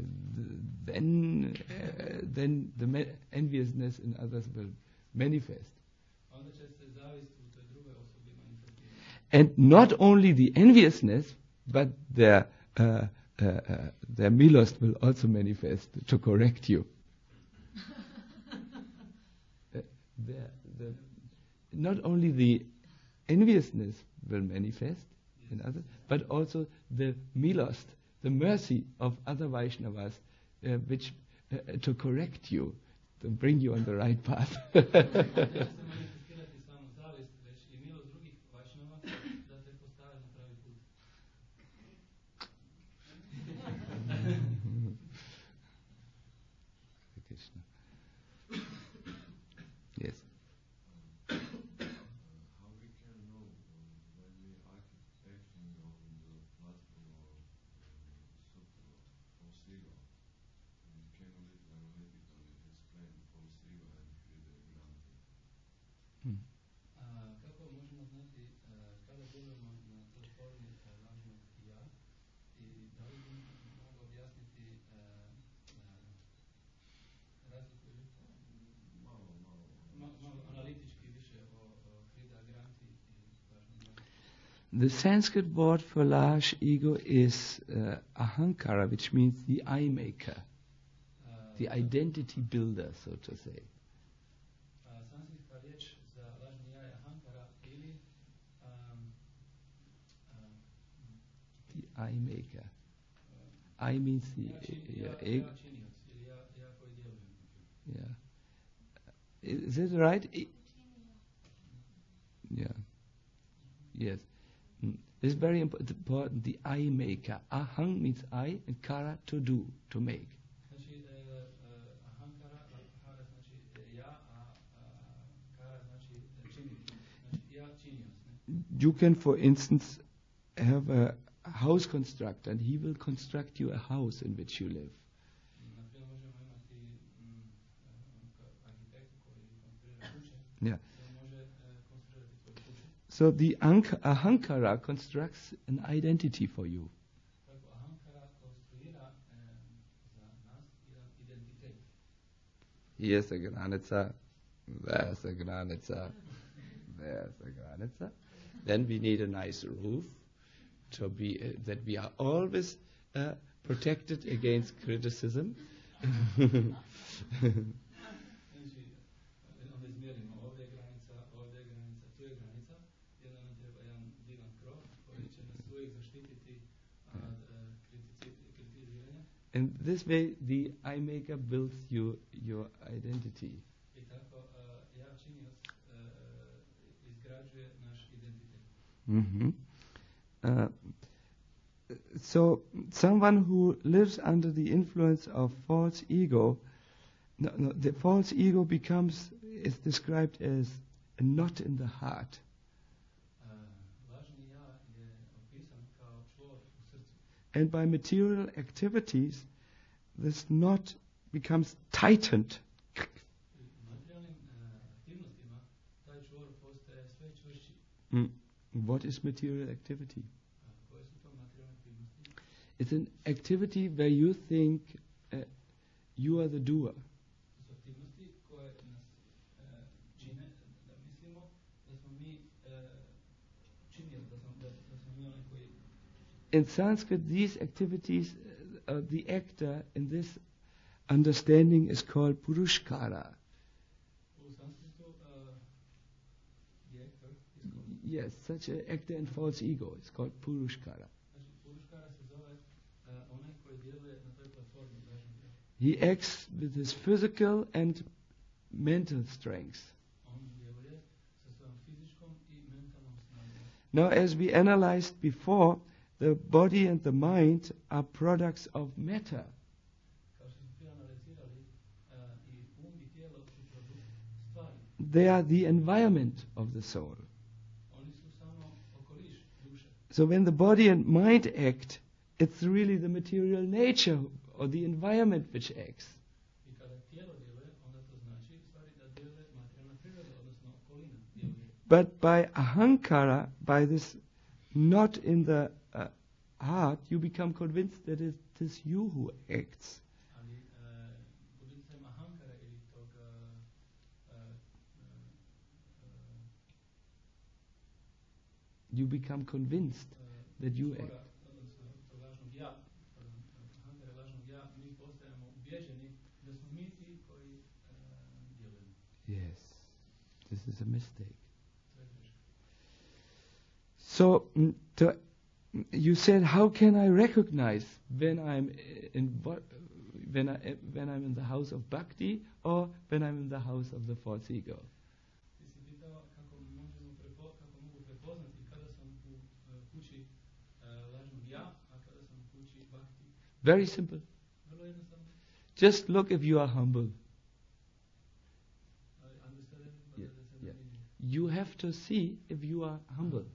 then the enviousness in others will manifest. Onda će se zavist u toj drugoj osobi manifestirati. And not only the enviousness, but their milost will also manifest to correct you. Not only the enviousness will manifest in others, but also the milost, the mercy of other Vaishnavas, which to correct you, to bring you on the right path. Neće se manifestirati samo zavist, već i milost drugih Vajšnava da te postave na pravi put. Krishna. Yes. How we can know Hmm. Kako možemo znati kada djelujemo na toj formi lažnog ja i da li bi mogu objasniti razliku ili malo analitički više o Krida Granti i lažnom ja? The Sanskrit word for large ego is ahankara, which means the I maker, the identity builder, so to say. Sanskritska riječ za lažni ja je ahankara ili The I maker. I means the ego. ja činioc ili ja koji djelujem. Yeah. Is it right? Yeah. Yes. It's very important. The I maker. Ahang means I, and kara to do, to make. Znači, ahankara znači ja, a kara znači činiti. Znači, ja činioc. Ne? You can, for instance, have a house constructor, and he will construct you a house in which you live. Naprimjer, možemo imati arhitektu koji konstruira kuće. Yeah. On može konstruirati tvoju kuću. So the ahankara constructs an identity for you. Tako, ahankara konstruira za nas jedan identitet. Here's a granica, there's a granica, there's a granica. Then we need a nice roof to be that we are always protected against criticism. Znači, onda izmjerimo ovdje je granica, tu je granica, jedan nam treba jedan divan krov koji će nas uvijek zaštititi od kritiziranja. And this way the I maker builds you your identity. I tako ja činioc izgrađuje naš identitet. Mm-hmm. So someone who lives under the influence of false ego, the false ego is described as a knot in the heart. Lažni ja je opisan kao čvor u srcu. And by material activities, this knot becomes tightened. Materijalnim aktivnostima taj čvor postaje sve čvršći. What is material activity? Koje su to materijalne aktivnosti? It's an activity where you think you are the doer. To su aktivnosti koje nas čine da mislimo da smo mi činili, da smo mi onaj koji... In Sanskrit, these activities, the actor in this understanding is called Purushkara. U Sanskritu the actor is called... Yes, such an actor in false ego is called Purushkara. Znači, Purushkara se zove onaj koji djeluje na toj platformi lažnog ja. He acts with his physical and mental strengths. On djeluje sa svojom fizičkom i mentalnom snagom. Now, as we analyzed before, the body and the mind are products of matter. Kao što smo prije analizirali, i i tijelo su produkt stvari. They are the environment of the soul. Oni su samo okoliš duše. So when the body and mind act, it's really the material nature or the environment which acts. I kada tijelo djeluje, onda to znači u stvari da djeluje materijalna priroda, odnosno okolina djeluje. But by ahankara, by this knot in the heart, you become convinced that it is you who acts. Ali pod utjecajem ahankara ili tog You become convinced that you act. odnosno tog lažnog ja, ahankara lažnog ja, mi postajemo ubježeni da smo mi ti koji djelujemo. Yes, this is a mistake. To je greška. So, you said, how can I recognize when I'm when I'm in the house of bhakti or when I'm in the house of the false ego? Ti si pitao kako mogu prepoznati kada sam u kući lažnog ja, a kada sam u kući bhakti. Very simple. Vrlo jednostavno. Just look if you are humble. Understood? Yeah, yeah. You have to see if you are humble.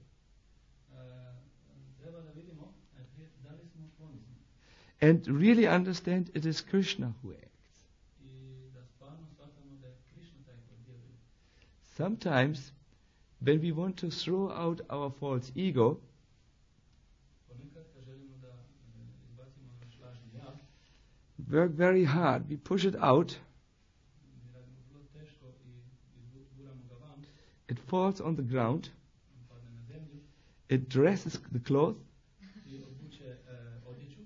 Treba da vidimo najprije da li smo ponizni And really understand it is Krishna who acts. i da stvarno shvatamo da je sometimes when we want to throw out our false ego, Ponekad kad želimo da izbacimo naš lažni ja, work very hard, we push it out, mi radimo vrlo teško i guramo ga van, it falls on the ground, on padne na zemlju it dresses the clothes, i obuče odjeću,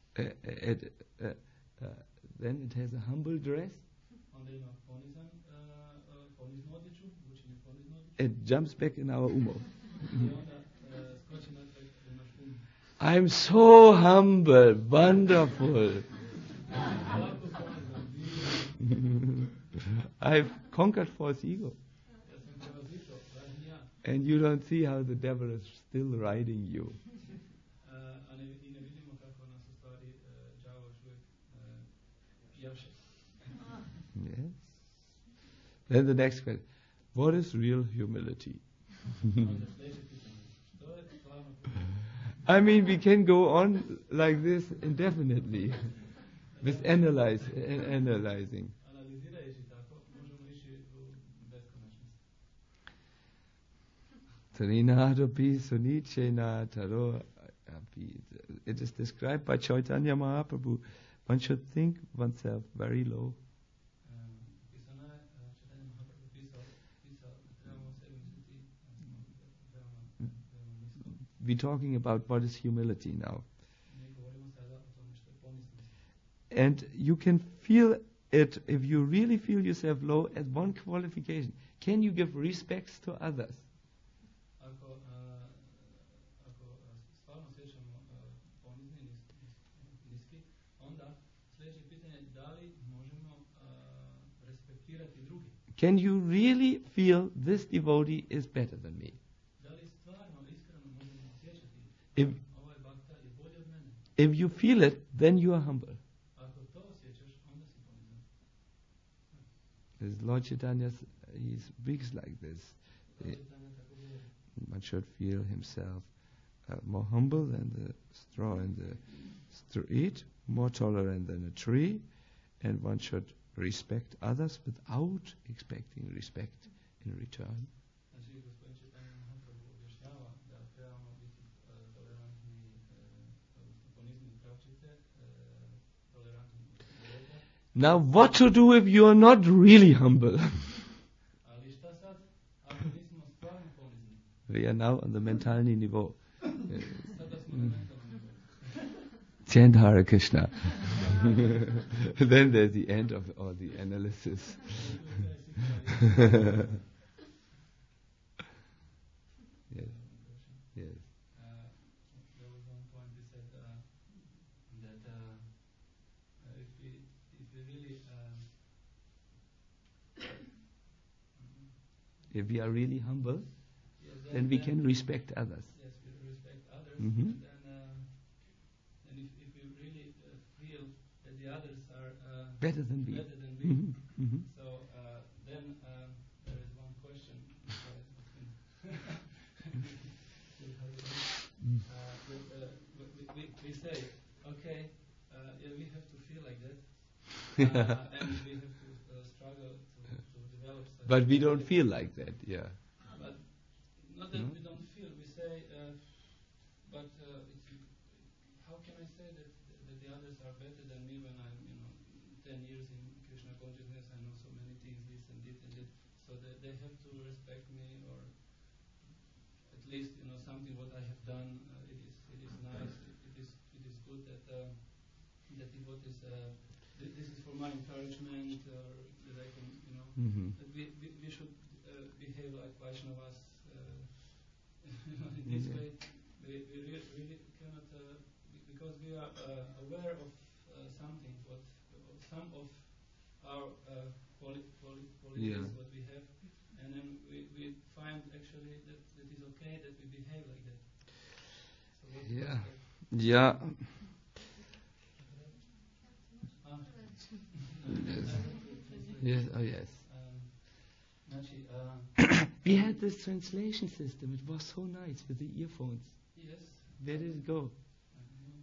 then it has a humble dress, onda ima poniznu odjeću, obučen je poniznu odjeću, it jumps back in our umo. i onda skoči natrag u naš I'm so humble, wonderful. Ovako ponizan, I've conquered false ego. ja sam prevazito, lažni ja. And you don't see how the devil is still riding you. A ne vidimo kako nas u stvari đavo još uvijek jaše. Yes. Then the next question. What is real humility? Onda sljedeće pitanje. Što je stvarno I mean, we can go on like this indefinitely with analyzing. analizirajući tako, možemo ići u beskonačnost. Sarinadopi sunichena taro api. It is described by Chaitanya Mahaprabhu. One should think oneself very low. Pisano je, Chaitanya Mahaprabhu pisao da trebamo sebi misliti veoma nisko. We're talking about what is humility now. Mi govorimo sada o tome što je poniznost. And you can feel it if you really feel yourself low as one qualification. Can you give respects to others? Ako stvarno osjećamo ponizni, niski, onda sljedeće pitanje je da li možemo respektirati drugi. Can you really feel this devotee is better than me? Da li stvarno, iskreno možemo osjećati If- ovaj bakta je bolji od mene? If you feel it, then you are humble. Ako to osjećaš, onda si ponizan. As Lord Chaitanya, he speaks like this. Chaitanya tako govori. One should feel himself more humble than the straw in the street, more tolerant than a tree, and one should respect others without expecting respect in return. Znači, gospodin Chaitanya Mahaprabhu objašnjava da trebamo biti tolerantni, odnosno ponizni pravčite, tolerantni ljeta. Now, what to do if you are not really humble? Ali šta sad, ako nismo stvarno ponizni? We are now on the mentalni niveau. Sada smo na mentalnom nivou. Chant Hare Krishna. Then there's the end of all the analysis. Yes. Yes. There was one point we said that if we really If we are really humble, yes, then we can respect others. yes, we respect others, Mhm. and if we really feel that the others are Better than we. better than we, Mhm, mhm. so then there is one question. We say, okay, yeah, we have to feel like that, and we have to struggle to develop such. But we don't feel like that, yeah. But not that No? we don't feel. We say, but how can I say that the others are better than me when I'm 10 years in Krishna consciousness? I know so many things, this and this and that. So that they have to respect me, or at least something what I have done. It is nice. It is good that devotees. This is for my encouragement, or that I can Mhm. that we should behave like Vaishnavas in this Yeah. way. We really cannot, because we are aware of something, some of our qualities, Yeah. what we have, and then we find actually that it is okay that we behave like that. So what's Yeah. that? Yeah. Yes. Oh, yes. Znači, We had this translation system. It was so nice with the earphones. yes. Where did it go? I don't know.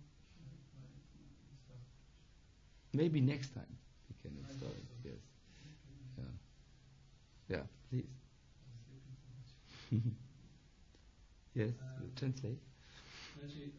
Maybe next time we can install it. Yes. Yeah. Yeah. Please. Yes, translate. Znači,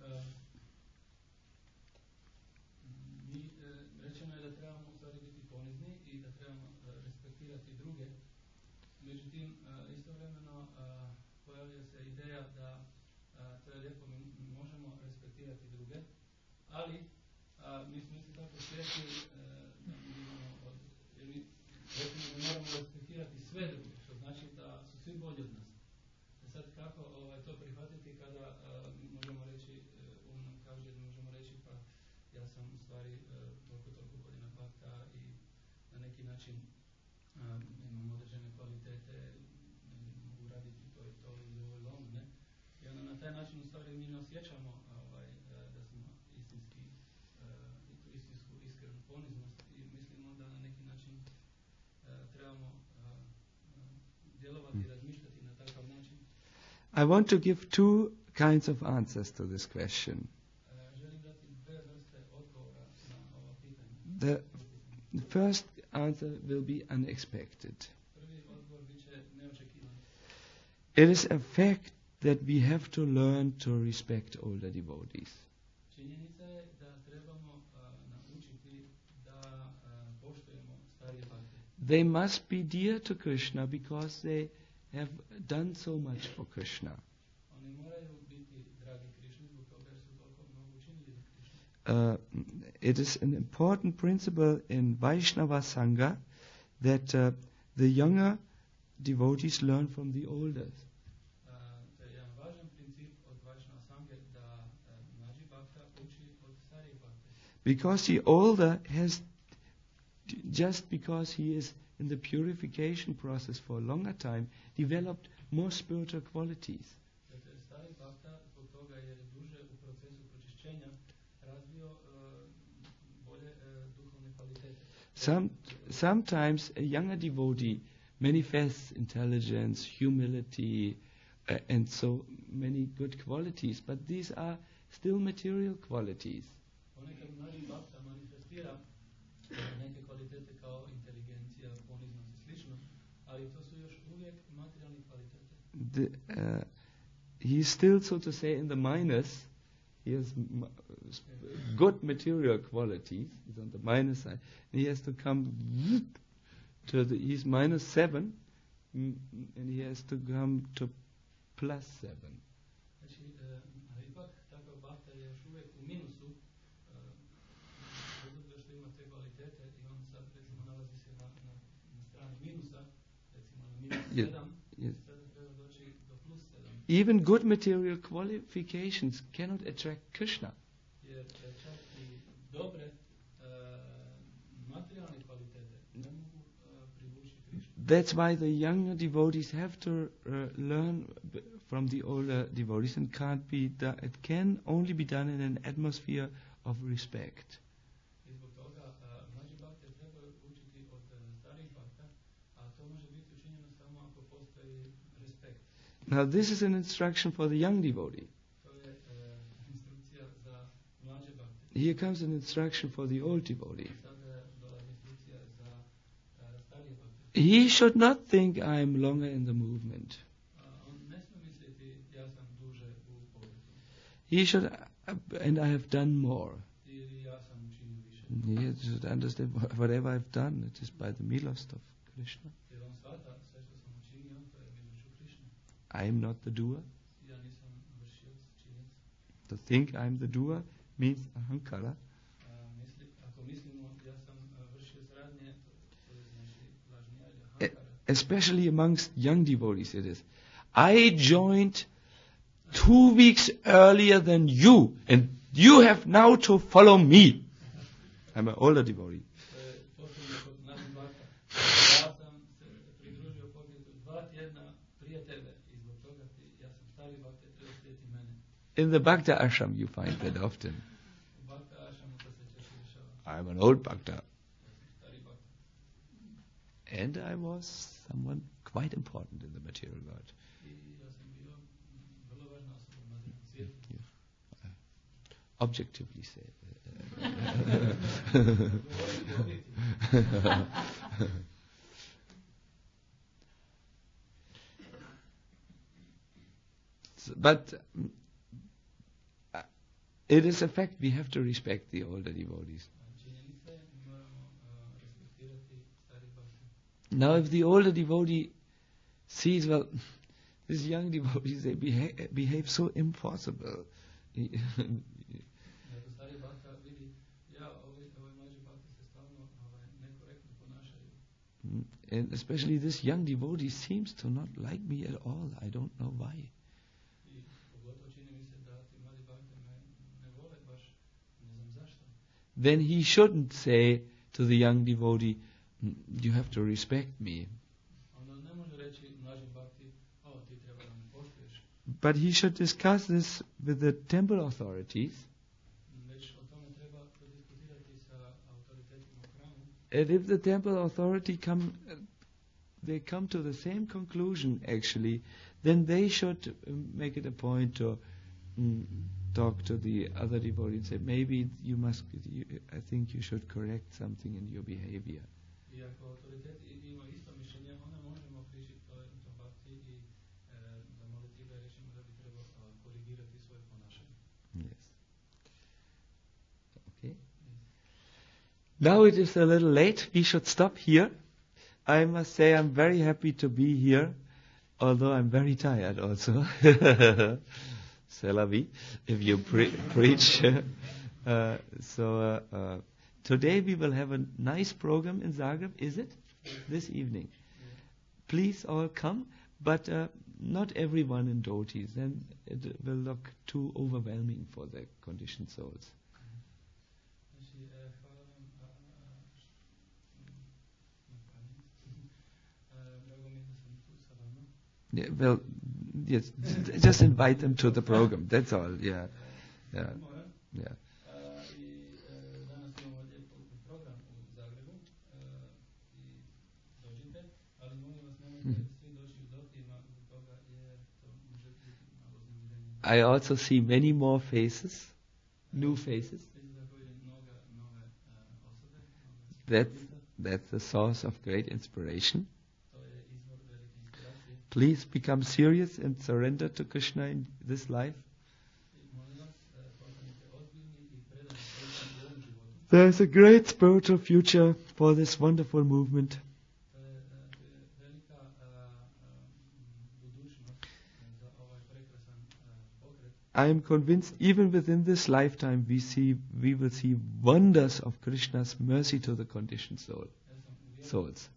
rečeno je da trebamo u stvari biti ponizni i da trebamo respektirati druge. Međutim, istovremeno pojavlja se ideja da to je lijepo, mi možemo respektirati druge, ali mi smo isto tako svjesni da mi moramo respektirati sve druge, što znači da su svi bolji od nas. Sad kako to prihvatiti kada možemo reći, nam kaže da možemo reći pa ja sam u stvari toliko godina bakta i na neki način imam određene kvalitete, mogu raditi to i to ili ovo ili ono, ne? I onda na taj način u stvari mi ne osjećamo da smo istinsku iskrenu poniznost i mislimo da na neki način trebamo djelovati i razmišljati na takav način. I want to give two kinds of answers to this question. The first answer will be unexpected. It is a fact that we have to learn to respect older devotees. They must be dear to Krishna because they have done so much for Krishna. It is an important principle in Vaishnava Sangha that the younger devotees learn from the older. Because the older has, just because he is in the purification process for a longer time, developed more spiritual qualities. Sometimes a younger devotee manifests intelligence, humility, and so many good qualities, but these are still material qualities. He is still, so to say, in the minus. He has good material qualities. He's on the minus side. And he has to come to he's -7, and he has to come to +7. Yes. Even good material qualifications cannot attract Krishna. That's why the younger devotees have to learn from the older devotees, and it can only be done in an atmosphere of respect. Now this is an instruction for the young devotee. Here comes an instruction for the old devotee. He should not think I am longer in the movement. He should, and I have done more. He should understand whatever I've done, it is by the milost of Krishna. I am not the doer. To think I am the doer means ahankara. Especially amongst young devotees it is. I joined 2 weeks earlier than you, and you have now to follow me. I'm an older devotee. In the Bhakta ashram you find that often. I'm an old Bhakta. And I was someone quite important in the material world. Objectively said. but it is a fact. We have to respect the older devotees. Činjenica je, mi moramo respektirati stari bhakti. Now, if the older devotee sees, well, these young devotees, they behave so impossible. Ako stari bhakta vidi, ovi mlađi bhakti se stalno nekorektno ponašaju. And especially this young devotee seems to not like me at all. I don't know why. I pogotovo čini mi se da ti mladi bhakti ne vole baš, ne znam zašto. Then he shouldn't say to the young devotee, you have to respect me. Onda ne može reći mlađim bhakti, ti treba da me poštuješ. But he should discuss this with the temple authorities. Već o tome treba diskutirati sa autoritetima u hramu. And if the temple authority they come to the same conclusion actually, then they should make it a point to talk to the other devotee and say, maybe I think you should correct something in your behavior. I ako autoritet ima isto mišljenje, onda možemo prići tom bhakti i zamoliti ga i rečemo da bi trebao korigirati svoje ponašanje. Yes. Okay. Now it is a little late. We should stop here. I must say I'm very happy to be here, although I'm very tired also. C'est la vie, if you preach. Today we will have a nice program in Zagreb, is it? This evening. Please all come, but not everyone in Dotis, then it will look too overwhelming for the conditioned souls. Yeah, well, yes, just invite them to the program. That's all. Yeah. I danas imamo lijep program u Zagrebu i dođite, ali molim vas nemojte svi doći u Dotima zbog toga jer to može biti malo uznemirenje. I also see many more faces, new faces. That's the source of great inspiration. Please become serious and surrender to Krishna in this life. There is a great spiritual future for this wonderful movement. I am convinced even within this lifetime we will see wonders of Krishna's mercy to the conditioned souls.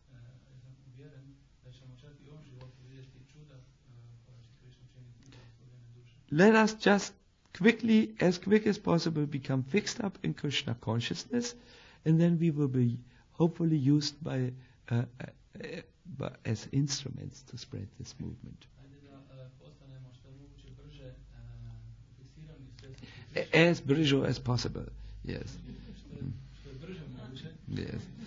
Let us just as quick as possible, become fixed up in Krishna consciousness, and then we will be hopefully used as instruments to spread this movement. As brzo as possible, yes. Yes.